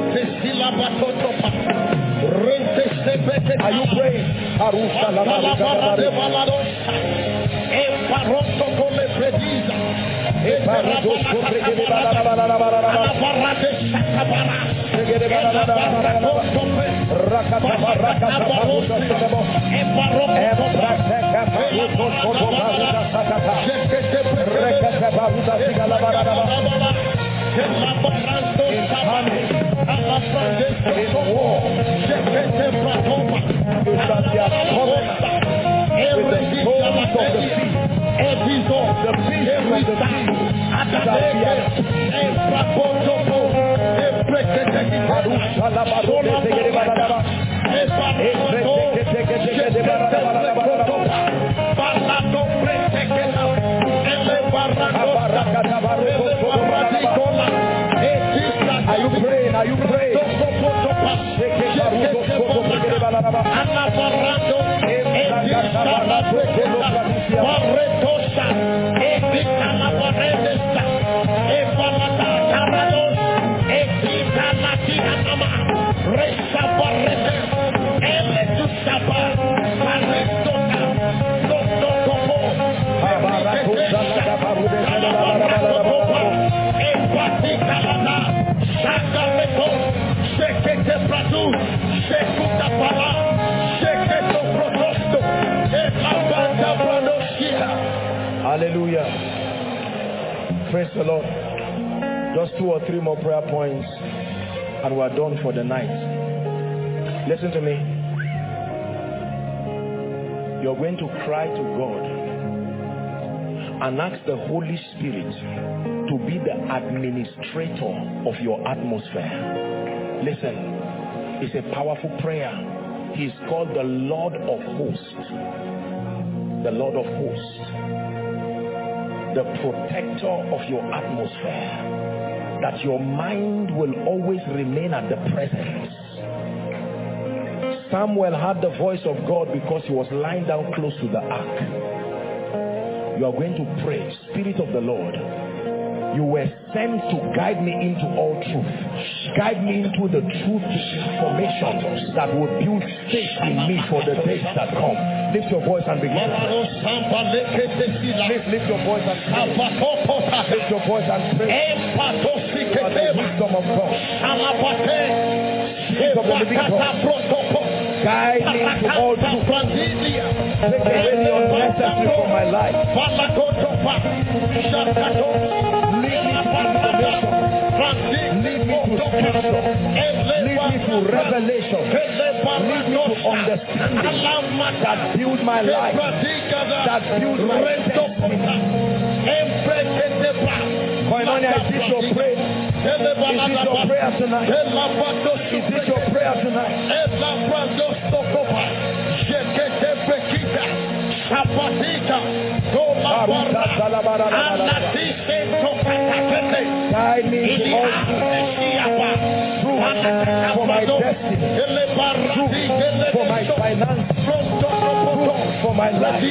Are you praying? Are you praying? Are you praying? Hallelujah. Praise the Lord. Just two or three more prayer points and we're done for the night. Listen to me. You're going to cry to God and ask the Holy Spirit to be the administrator of your atmosphere. Listen, it's a powerful prayer. He's called the Lord of Hosts. The Lord of Hosts. The protector of your atmosphere. That your mind will always remain at the presence. Samuel had the voice of God because he was lying down close to the ark. You are going to pray, Spirit of the Lord, you were sent to guide me into all truth. Guide me into the truth information that will build faith in me for the days that come. Lift your voice and begin to pray. Lift, lift your voice and pray. Lift your voice and pray. For the wisdom of God. Wisdom of the living God. Guide me to all truth. Take away the unnecessary from my life. Lead me to information. Lead me to scripture. Lead me to revelation. Lead me to understanding that build my life, that build my destiny. Koinonia, is this your prayer? Is this your prayer tonight? Is this your prayer tonight? Guide me to all truth for my destiny, truth for my finance, truth for my life.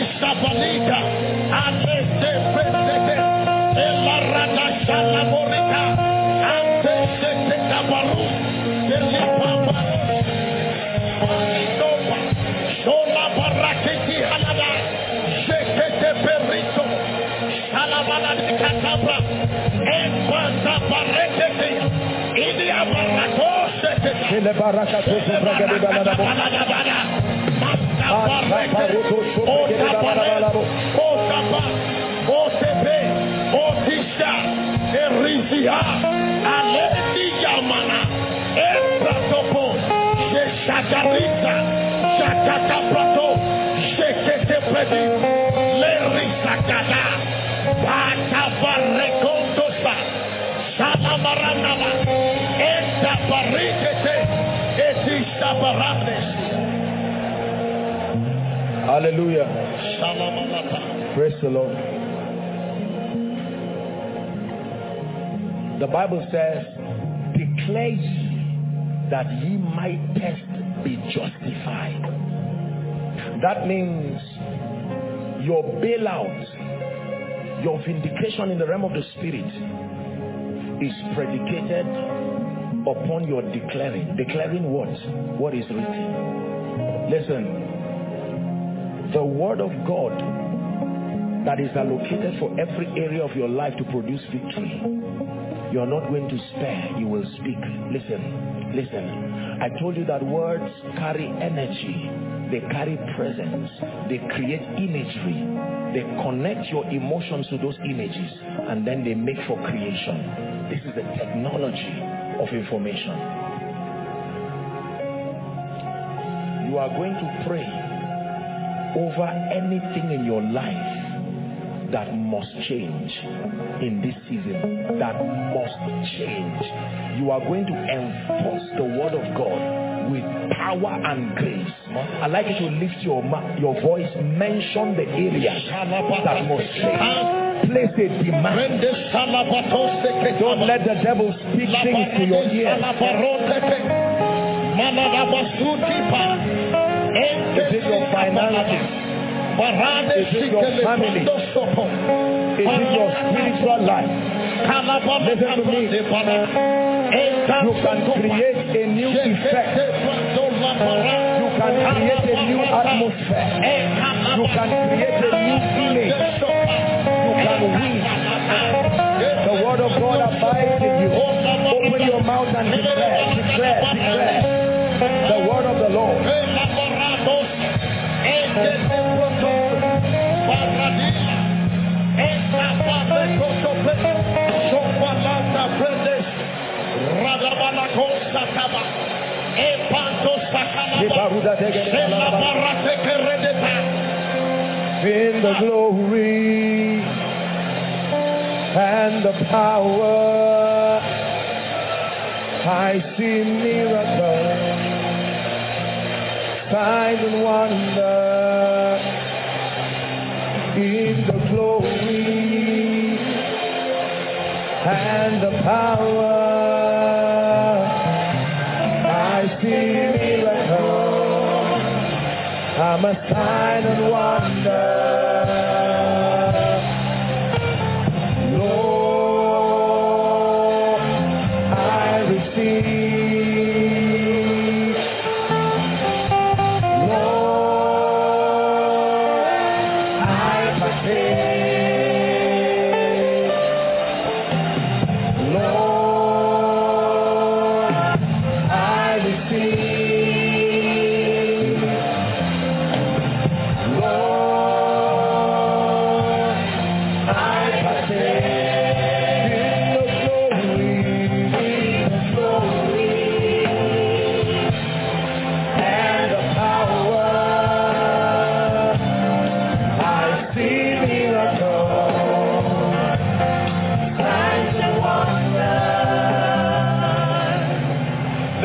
Hallelujah. Praise the Lord. The Bible says, declare ye that ye might test be justified. That means your bailout, your vindication in the realm of the spirit is predicated upon your declaring. Declaring what? What is written. Listen, the word of God that is allocated for every area of your life to produce victory, you are not going to spare, you will speak. Listen, listen. I told you that words carry energy, they carry presence, they create imagery, they connect your emotions to those images, and then they make for creation. This is the technology of information. You are going to pray over anything in your life that must change in this season, that must change. You are going to enforce the word of God with power and grace. I'd like you to lift your, your voice, mention the areas that must change. Place a demand. Don't let the devil speak things to your ears. Is it your finances? Is it your family? Is it your spiritual life? Listen to me. You can create a new effect. You can create a new atmosphere. You can create a new image. You can win. The word of God abides in you. Open your mouth and declare, declare, declare the word of the Lord. In the glory and the power, I see miracles, signs and wonders. In the glory and the power, I see miracles. I'm a sign and wonder. Lord, I receive. Lord, I partake. Lord, I receive.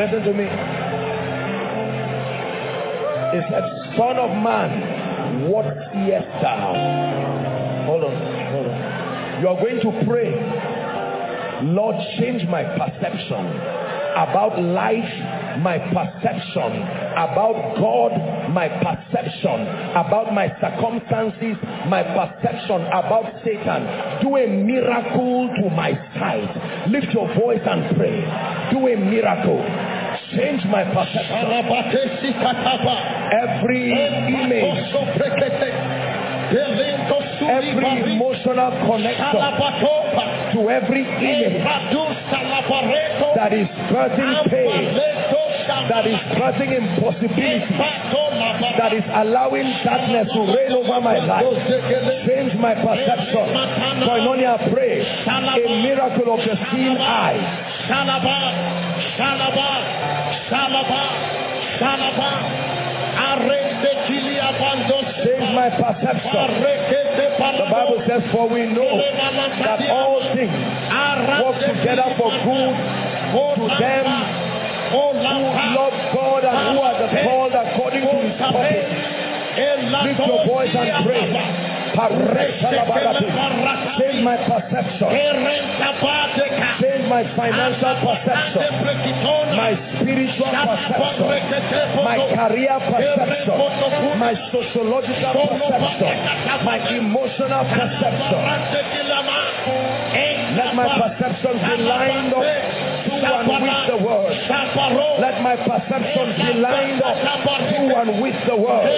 Listen to me. It said, Son of man, what seest thou? Hold on, hold on. You are going to pray, Lord, change my perception about life, my perception about God, my perception about my circumstances, my perception about Satan. Do a miracle to my sight. Lift your voice and pray. Do a miracle. Change my perception. Every image, every emotional connection to every image that is causing pain, that is causing impossibility, that is allowing darkness to reign over my life. Change my perception. Koinonia, pray a miracle of the seeing eye. Shalaba, Shalaba, Shalaba, Shalaba. Change my perception. The Bible says, for we know that all things work together for good to them who love God and who are the called according to his purpose. Lift your voice and pray. Change my perception. Change my financial perception, my spiritual perception, my career perception, my sociological perception, my emotional perception. Let my perceptions be lined up to and with the word. Let my perceptions be lined up to and with the word.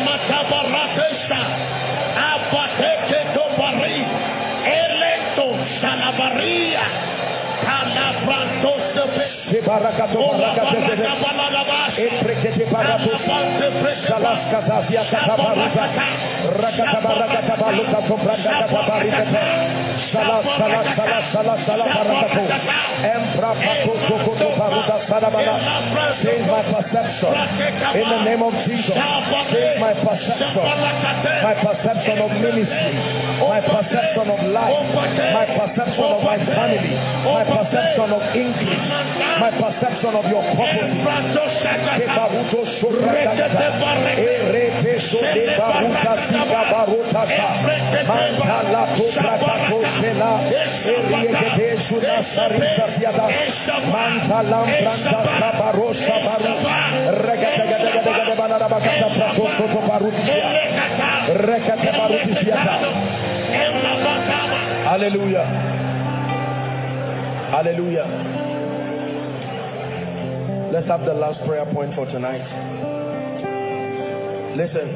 Change my perception in the name of Jesus. Change my perception, my perception of ministry, my perception of life, my perception of my family, my perception of increase, my perception of your property. Hallelujah. Hallelujah. Let's have the last prayer point for tonight. Listen.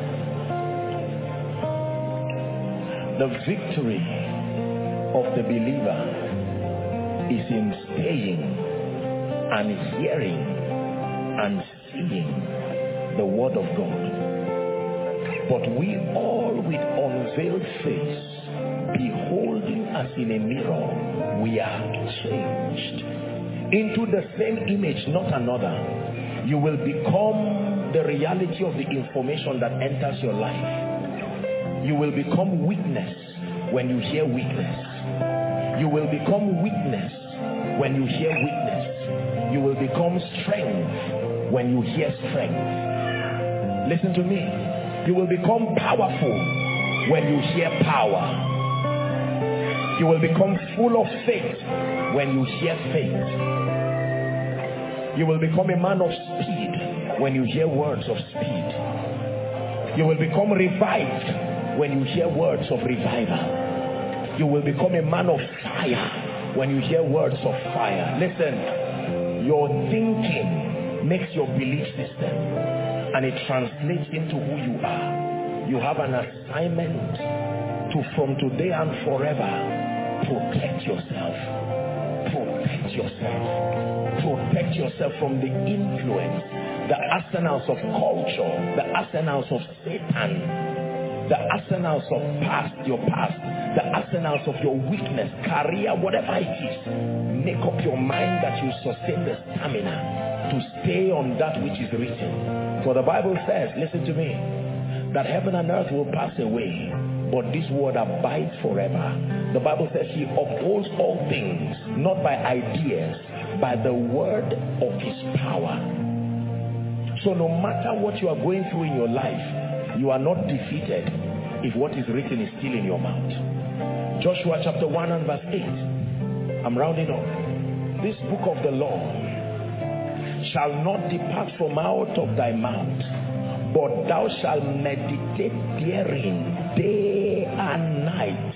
The victory of the believer is in staying and hearing and seeing the word of God. But we all with unveiled face, beholding as in a mirror, we are changed into the same image, not another. You will become the reality of the information that enters your life. You will become weakness when you hear weakness. You will become weakness when you hear weakness. You will become strength when you hear strength. Listen to me. You will become powerful when you hear power. You will become full of faith when you hear faith. You will become a man of speed when you hear words of speed. You will become revived when you hear words of revival. You will become a man of fire when you hear words of fire. Listen, your thinking makes your belief system, and it translates into who you are. You have an assignment to, from today and forever, protect yourself. Protect yourself. Protect yourself from the influence, the arsenals of culture, the arsenals of Satan, the arsenals of past, your past, the arsenals of your weakness, career, whatever it is. Make up your mind that you sustain the stamina to stay on that which is written. For the Bible says, listen to me, that heaven and earth will pass away, but this word abides forever. The Bible says he upholds all things, not by ideas, by the word of his power. So no matter what you are going through in your life, you are not defeated if what is written is still in your mouth. Joshua chapter one and verse eight. I'm rounding up. This book of the law shall not depart from out of thy mouth, but thou shalt meditate therein day and night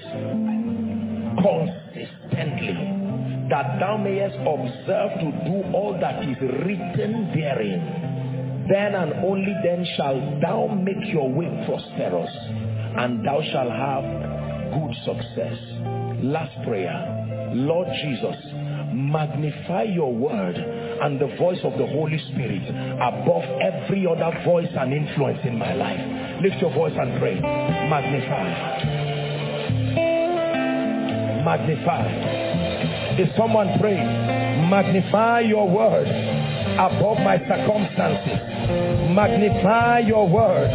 consistently, that thou mayest observe to do all that is written therein. Then and only then shalt thou make your way prosperous, and thou shalt have good success. Last prayer. Lord Jesus, magnify your word and the voice of the Holy Spirit above every other voice and influence in my life. Lift your voice and pray. Magnify. Magnify. Is someone praying? Magnify your word above my circumstances. Magnify your word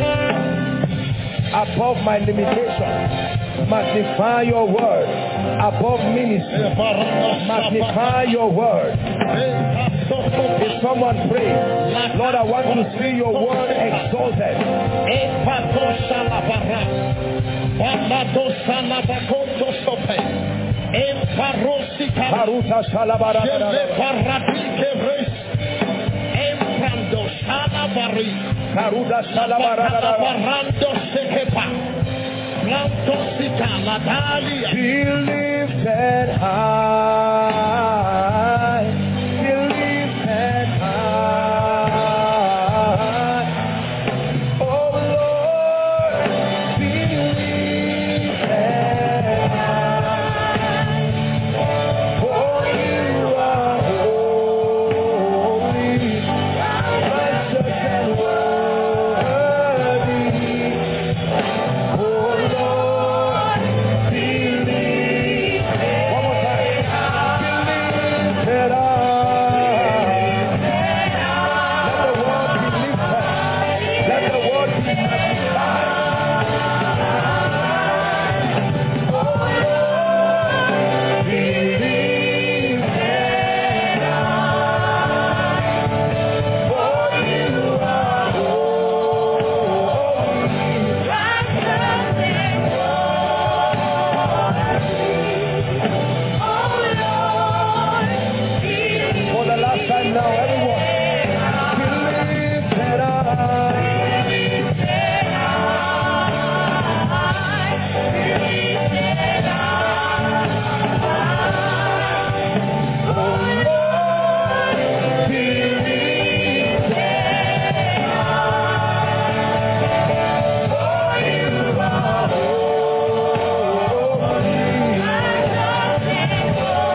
above my limitations. Magnify your word above ministry. Magnify your word. If someone prays, Lord, I want to see your word exalted. Be lifted high, be lifted high, oh Lord, be lifted high, for you are holy, righteous and worthy, oh Lord, be lifted. One more time. Be lifted up. Let the word be lifted. Let the word be magnified. Oh Lord, be lifted up. For you are holy, righteous and worthy. For the last time now, everyone. Be lifted up. Oh Lord, be lifted up. For you are holy, righteous and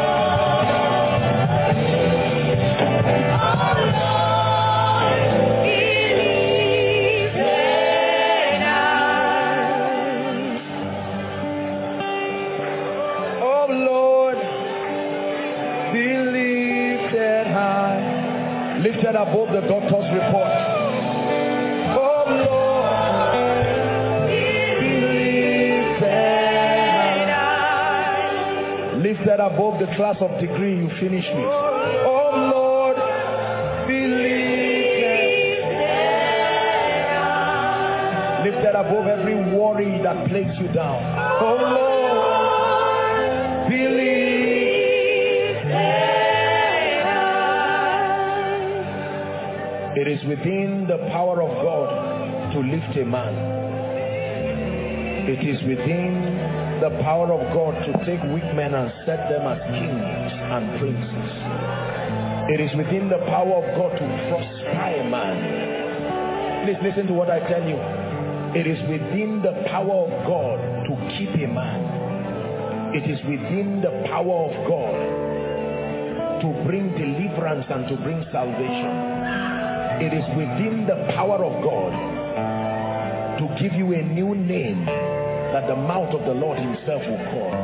oh Lord, be lifted high, lifted above the doctor's report. Oh Lord, be lifted high, lifted above the class of degree you finished with. Oh Lord, be lifted, lifted above every worry that plagues you down. Oh Lord, be lifted. It is within the power of God to lift a man. It is within the power of God to take weak men and set them as kings and princes. It is within the power of God to prosper a man. Please listen to what I tell you. It is within the power of God to keep a man. It is within the power of God to bring deliverance and to bring salvation. It is within the power of God to give you a new name that the mouth of the Lord himself will call.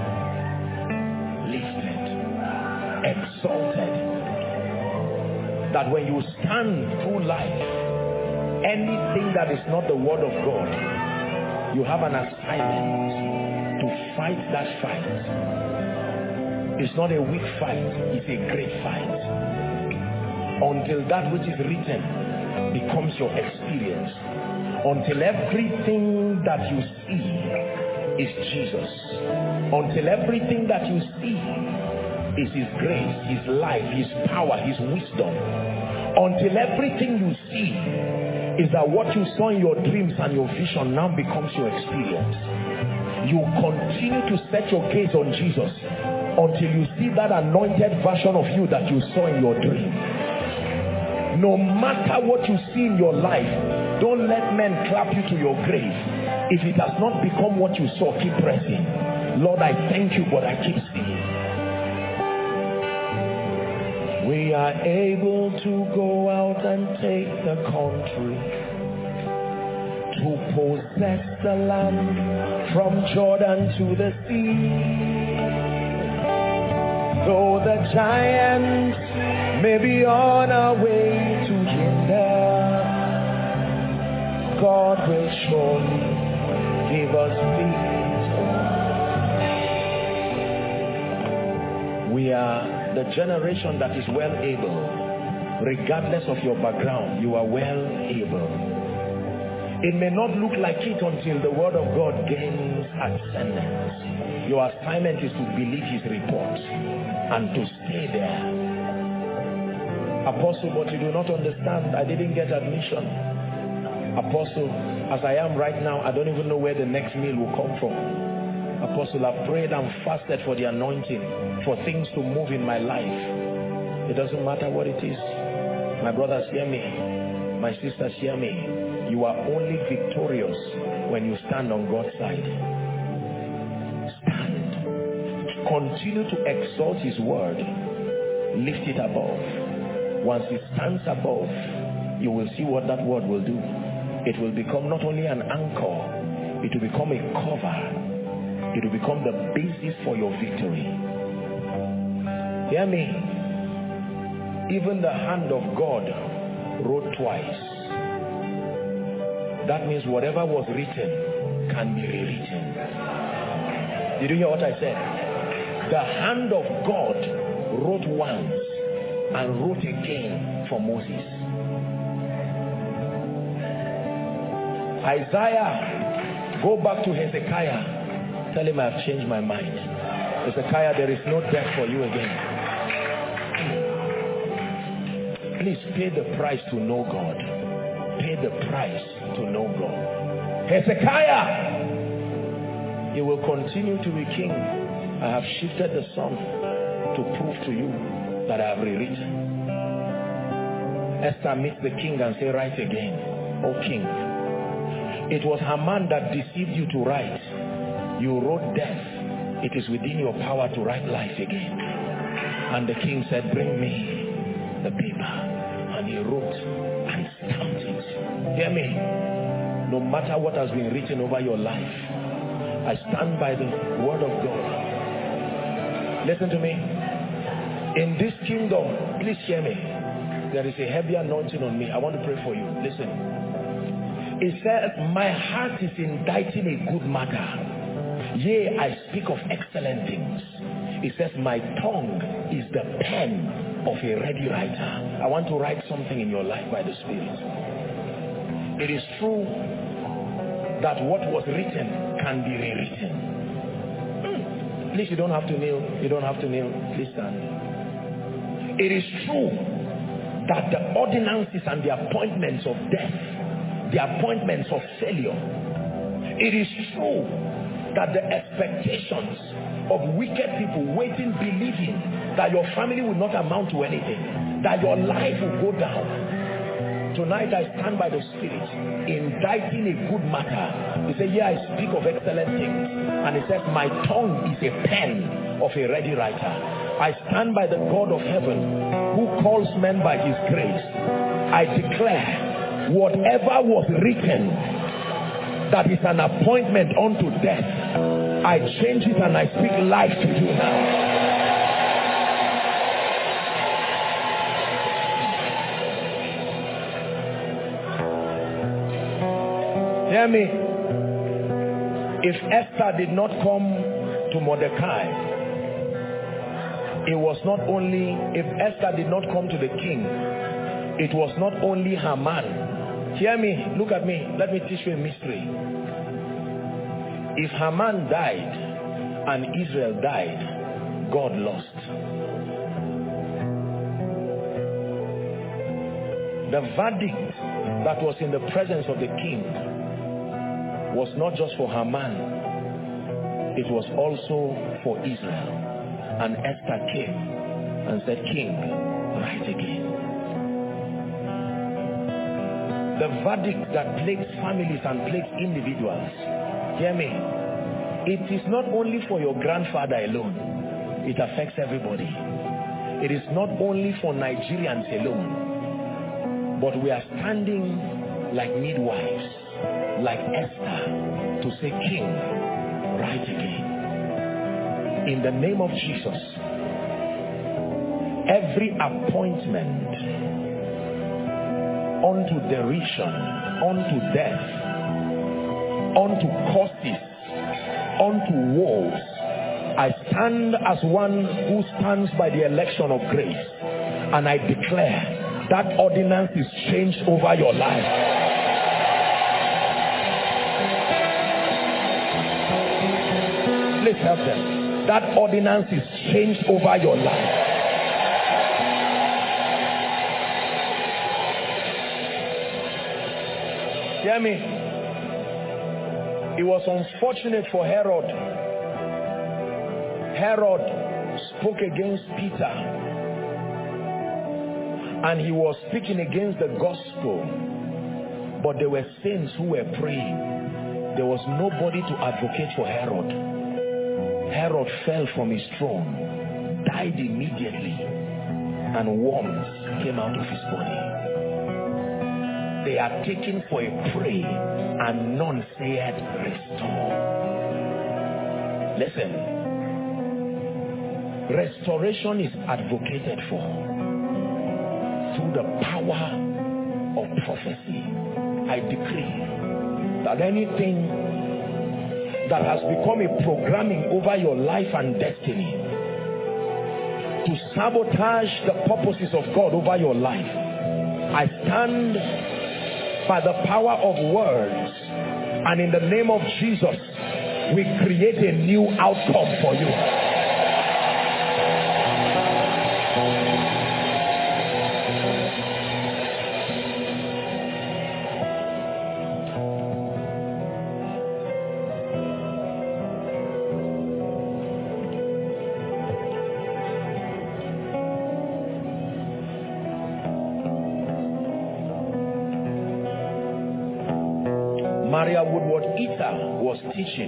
Lifted, exalted. That when you stand through life, anything that is not the word of God, you have an assignment to fight that fight. It's not a weak fight, it's a great fight. Until that which is written becomes your experience. Until everything that you see is Jesus. Until everything that you see is His grace, His life, His power, His wisdom. Until everything you see is that what you saw in your dreams and your vision now becomes your experience. You continue to set your gaze on Jesus until you see that anointed version of you that you saw in your dream. No matter what you see in your life, don't let men clap you to your grave. If it has not become what you saw, keep pressing. Lord, I thank you, but I keep seeing. We are able to go out and take the country, to possess the land from Jordan to the sea. Though the giants may be on our way to hinder, God will surely give us peace. We are the generation that is well able. Regardless of your background, you are well able. It may not look like it until the word of God gains ascendance. Your assignment is to believe His report and to stay there. Apostle, but you do not understand. I didn't get admission. Apostle, as I am right now, I don't even know where the next meal will come from. Apostle, I've prayed and fasted for the anointing, for things to move in my life. It doesn't matter what it is. My brothers, hear me. My sisters, hear me. You are only victorious when you stand on God's side. Stand. Continue to exalt His word. Lift it above. Once it stands above, you will see what that word will do. It will become not only an anchor, it will become a cover. It will become the basis for your victory. Hear me. Even the hand of God wrote twice. That means whatever was written can be rewritten. Did you hear what I said? The hand of God wrote once and wrote again for Moses. Isaiah, go back to Hezekiah. Tell him I've changed my mind. Hezekiah, there is no death for you again. Please pay the price to know God. Pay the price to know God. Hezekiah, you will continue to be king. I have shifted the sun to prove to you that I have rewritten. Esther meets the king and say, write again, O king. It was Haman that deceived you to write. You wrote death. It is within your power to write life again. And the king said, bring me the paper. And he wrote and stamped it. Hear me. No matter what has been written over your life, I stand by the word of God. Listen to me. In this kingdom, please hear me. There is a heavy anointing on me. I want to pray for you. Listen. It says, my heart is inditing a good matter. Yea, I speak of excellent things. It says, my tongue is the pen of a ready writer. I want to write something in your life by the Spirit. It is true that what was written can be rewritten. Hmm. Please, you don't have to kneel. You don't have to kneel. Please stand. It is true that the ordinances and the appointments of death, the appointments of failure, it is true that the expectations of wicked people waiting, believing that your family will not amount to anything, that your life will go down. Tonight I stand by the Spirit, inditing a good matter. He said, yeah, I speak of excellent things. And he says, my tongue is a pen of a ready writer. I stand by the God of heaven who calls men by his grace. I declare whatever was written that is an appointment unto death, I change it and I speak life to you now. Hear me. If Esther did not come to Mordecai it was not only, if Esther did not come to the king, it was not only Haman. Hear me, look at me, let me teach you a mystery. If Haman died and Israel died, God lost. The verdict that was in the presence of the king was not just for Haman, it was also for Israel. And Esther came and said, King, write again. The verdict that plagues families and plagues individuals, hear me, it is not only for your grandfather alone, it affects everybody. It is not only for Nigerians alone, but we are standing like midwives, like Esther, to say, King, write again. In the name of Jesus, every appointment unto derision, unto death, unto curses, unto woes, I stand as one who stands by the election of grace, and I declare that ordinance is changed over your life. Please help them. That ordinance is changed over your life. Hear me. It was unfortunate for Herod. Herod spoke against Peter, and he was speaking against the gospel, but there were saints who were praying. There was nobody to advocate for Herod. Herod fell from his throne, died immediately, and worms came out of his body. They are taken for a prey, and none said, restore. Listen, restoration is advocated for through the power of prophecy. I decree that anything that has become a programming over your life and destiny to sabotage the purposes of God over your life, I stand by the power of words, and in the name of Jesus, we create a new outcome for you. Was teaching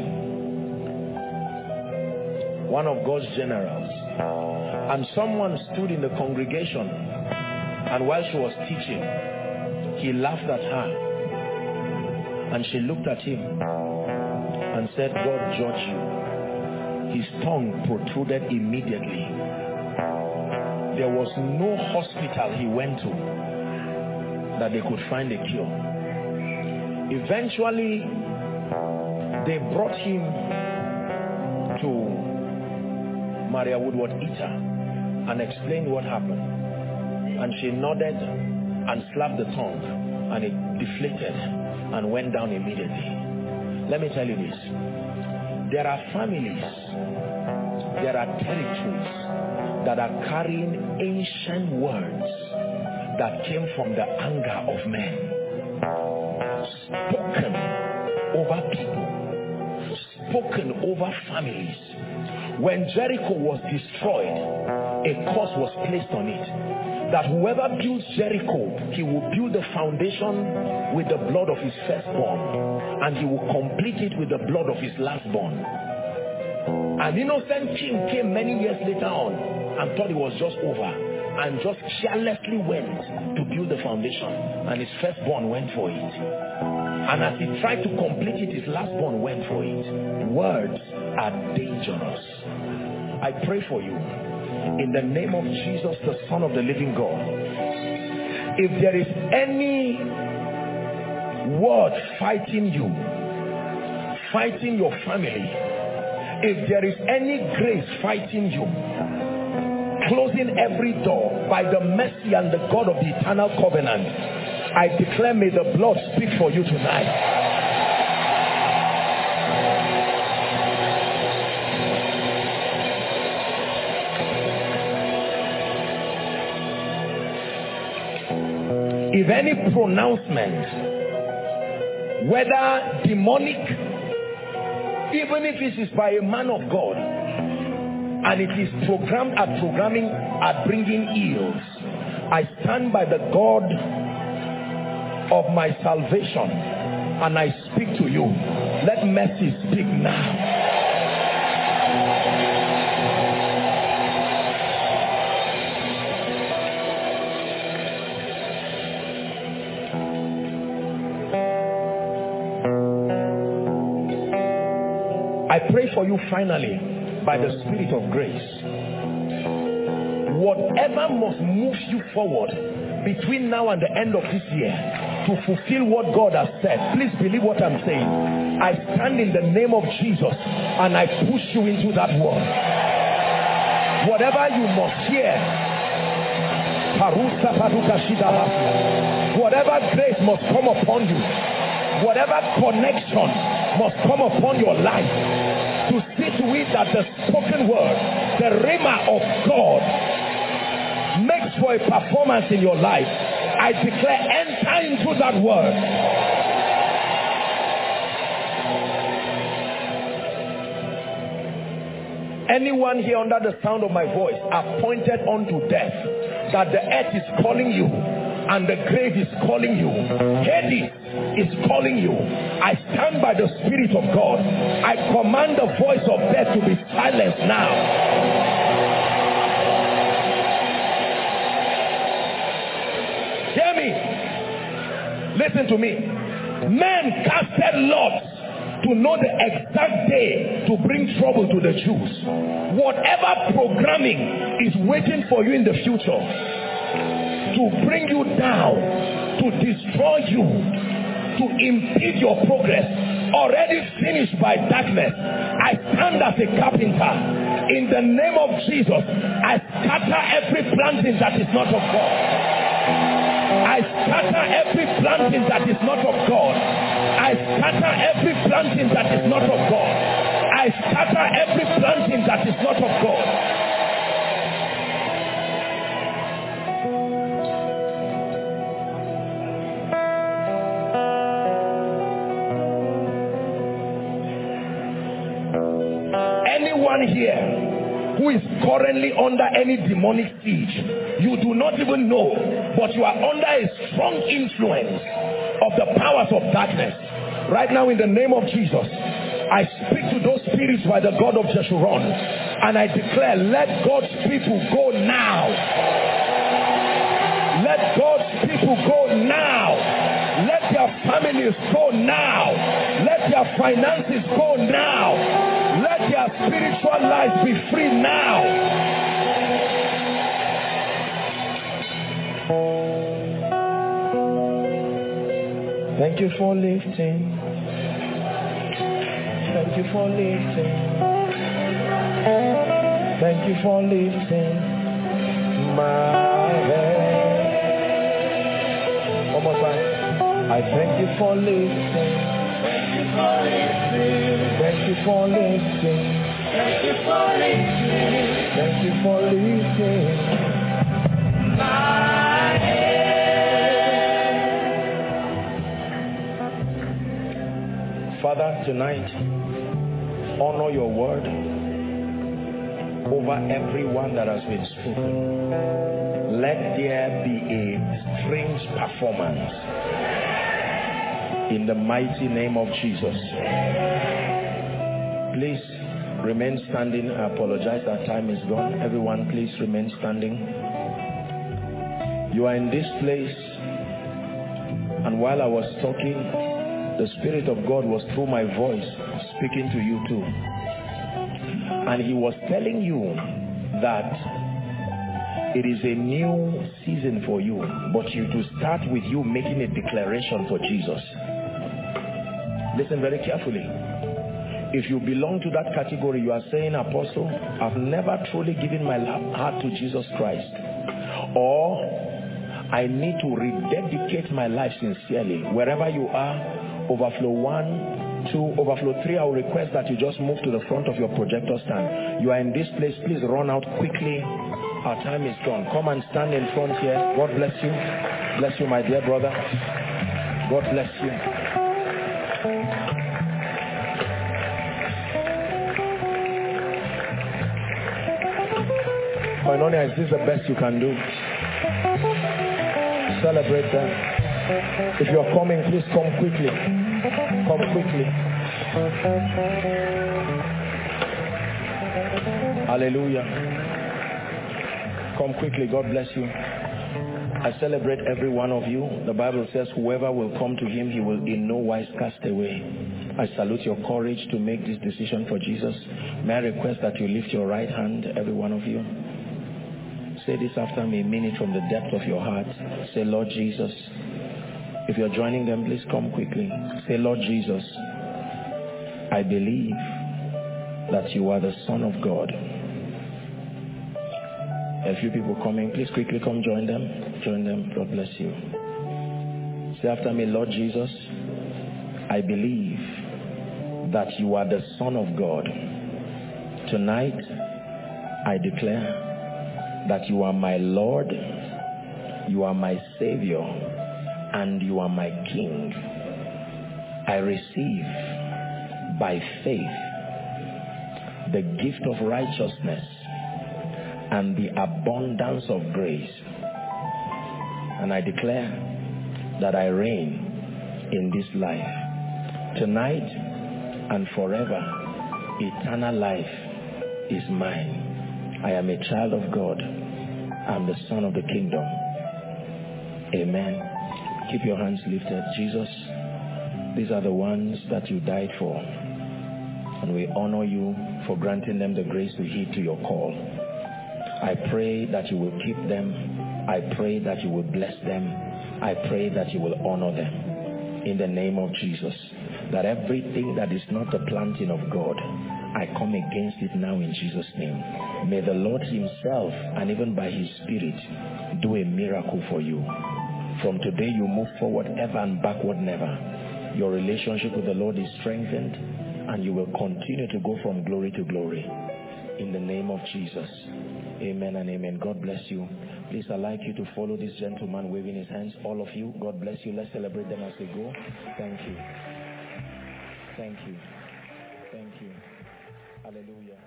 one of God's generals, and someone stood in the congregation, and while she was teaching, he laughed at her, and she looked at him and said, God judge you. His tongue protruded immediately. There was no hospital he went to that they could find a cure. Eventually, they brought him to Maria Woodward Eater and explained what happened. And she nodded and slapped the tongue, and it deflated and went down immediately. Let me tell you this. There are families, there are territories that are carrying ancient words that came from the anger of men, spoken over people, spoken over families. When Jericho was destroyed, a curse was placed on it, that whoever builds Jericho, he will build the foundation with the blood of his firstborn, and he will complete it with the blood of his lastborn. An innocent king came many years later on and thought it was just over, and just carelessly went to build the foundation, and his firstborn went for it. And as he tried to complete it, his lastborn went for it. Words are dangerous. I pray for you in the name of Jesus, the Son of the living God. If there is any word fighting you, fighting your family, if there is any grace fighting you, closing every door by the mercy and the God of the eternal covenant. I declare, may the blood speak for you tonight. If any pronouncement, whether demonic, even if it is by a man of God, and it is programmed at programming at bringing ills, I stand by the God of my salvation and I speak to you. Let mercy speak now. I pray for you finally by the Spirit of grace. Whatever must move you forward between now and the end of this year to fulfill what God has said, please believe what I'm saying. I stand in the name of Jesus and I push you into that word. Whatever you must hear, whatever grace must come upon you, whatever connection must come upon your life, to see to it that the spoken word, the rhema of God, makes for a performance in your life. I declare, enter into that word. Anyone here under the sound of my voice appointed unto death, that the earth is calling you and the grave is calling you, Hades is calling you, I stand by the Spirit of God. I command the voice of death to be silenced now. Hear me. Listen to me. Men casted lots to know the exact day to bring trouble to the Jews. Whatever programming is waiting for you in the future to bring you down, to destroy you, to impede your progress, already finished by darkness, I stand as a carpenter. In the name of Jesus, I scatter every planting that is not of God. I scatter every planting that is not of God. I scatter every planting that is not of God. I scatter every planting that is not of God. Anyone here who is currently under any demonic siege, you do not even know, but you are under a strong influence of the powers of darkness. Right now, in the name of Jesus, I speak to those spirits by the God of Jeshurun, and I declare, let God's people go now. Let God's people go now. Let their families go now. Let their finances go now. Let their spiritual lives be free now. Thank you for lifting. Thank you for lifting. Thank you for lifting my head. One more time. I thank you for lifting. Thank you for lifting. Thank you for lifting. Thank you for lifting. Thank you for lifting my head. Father, tonight, honor your word over everyone that has been spoken. Let there be a strange performance in the mighty name of Jesus. Please remain standing. I apologize, our time is gone. Everyone, please remain standing. You are in this place, and while I was talking, the Spirit of God was through my voice speaking to you too. And he was telling you that it is a new season for you, but you to start with you making a declaration for Jesus. Listen very carefully. If you belong to that category, you are saying, Apostle, I've never truly given my heart to Jesus Christ. Or I need to rededicate my life sincerely. Wherever you are, overflow one, two, overflow three, I will request that you just move to the front of your projector stand. You are in this place, please run out quickly. Our time is gone. Come and stand in front here. God bless you. Bless you, my dear brother. God bless you. Koinonia, is this the best you can do? Celebrate them. If you're coming, please come quickly. Come quickly. Hallelujah. Come quickly. God bless you. I celebrate every one of you. The Bible says whoever will come to him, he will in no wise cast away. I salute your courage to make this decision for Jesus. May I request that you lift your right hand, every one of you. Say this after me, mean it from the depth of your heart. Say, Lord Jesus. If you're joining them, please come quickly. Say, Lord Jesus, I believe that you are the Son of God. A few people coming. Please quickly come join them. Join them. God bless you. Say after me, Lord Jesus, I believe that you are the Son of God. Tonight, I declare that you are my Lord, you are my Savior, and you are my King. I receive by faith the gift of righteousness and the abundance of grace. And I declare that I reign in this life. Tonight and forever, eternal life is mine. I am a child of God. I am the son of the kingdom. Amen. Keep your hands lifted. Jesus, these are the ones that you died for. And we honor you for granting them the grace to heed to your call. I pray that you will keep them. I pray that you will bless them. I pray that you will honor them. In the name of Jesus. That everything that is not the planting of God, I come against it now in Jesus' name. May the Lord himself, and even by his Spirit, do a miracle for you. From today you move forward ever and backward never. Your relationship with the Lord is strengthened, and you will continue to go from glory to glory. In the name of Jesus. Amen and amen. God bless you. Please, I'd like you to follow this gentleman waving his hands. All of you, God bless you. Let's celebrate them as they go. Thank you. Thank you. Thank you. Hallelujah.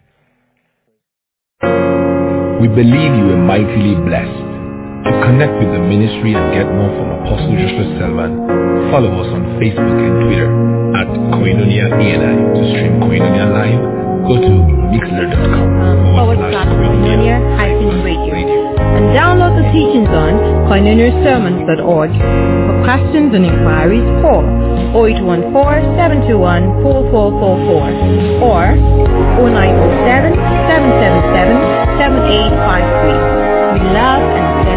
We believe you are mightily blessed. To connect with the ministry and get more from Apostle Joshua Selman, follow us on Facebook and Twitter at Koinonia A N I. To stream Koinonia live, go to mixler dot com forward slash Koinonia hyphen radio. And download the teachings on koinonia sermons dot org. For questions and inquiries, call oh eight one four, seven two one, four four four four or oh nine oh seven, seven seven seven, seven eight five three. We love and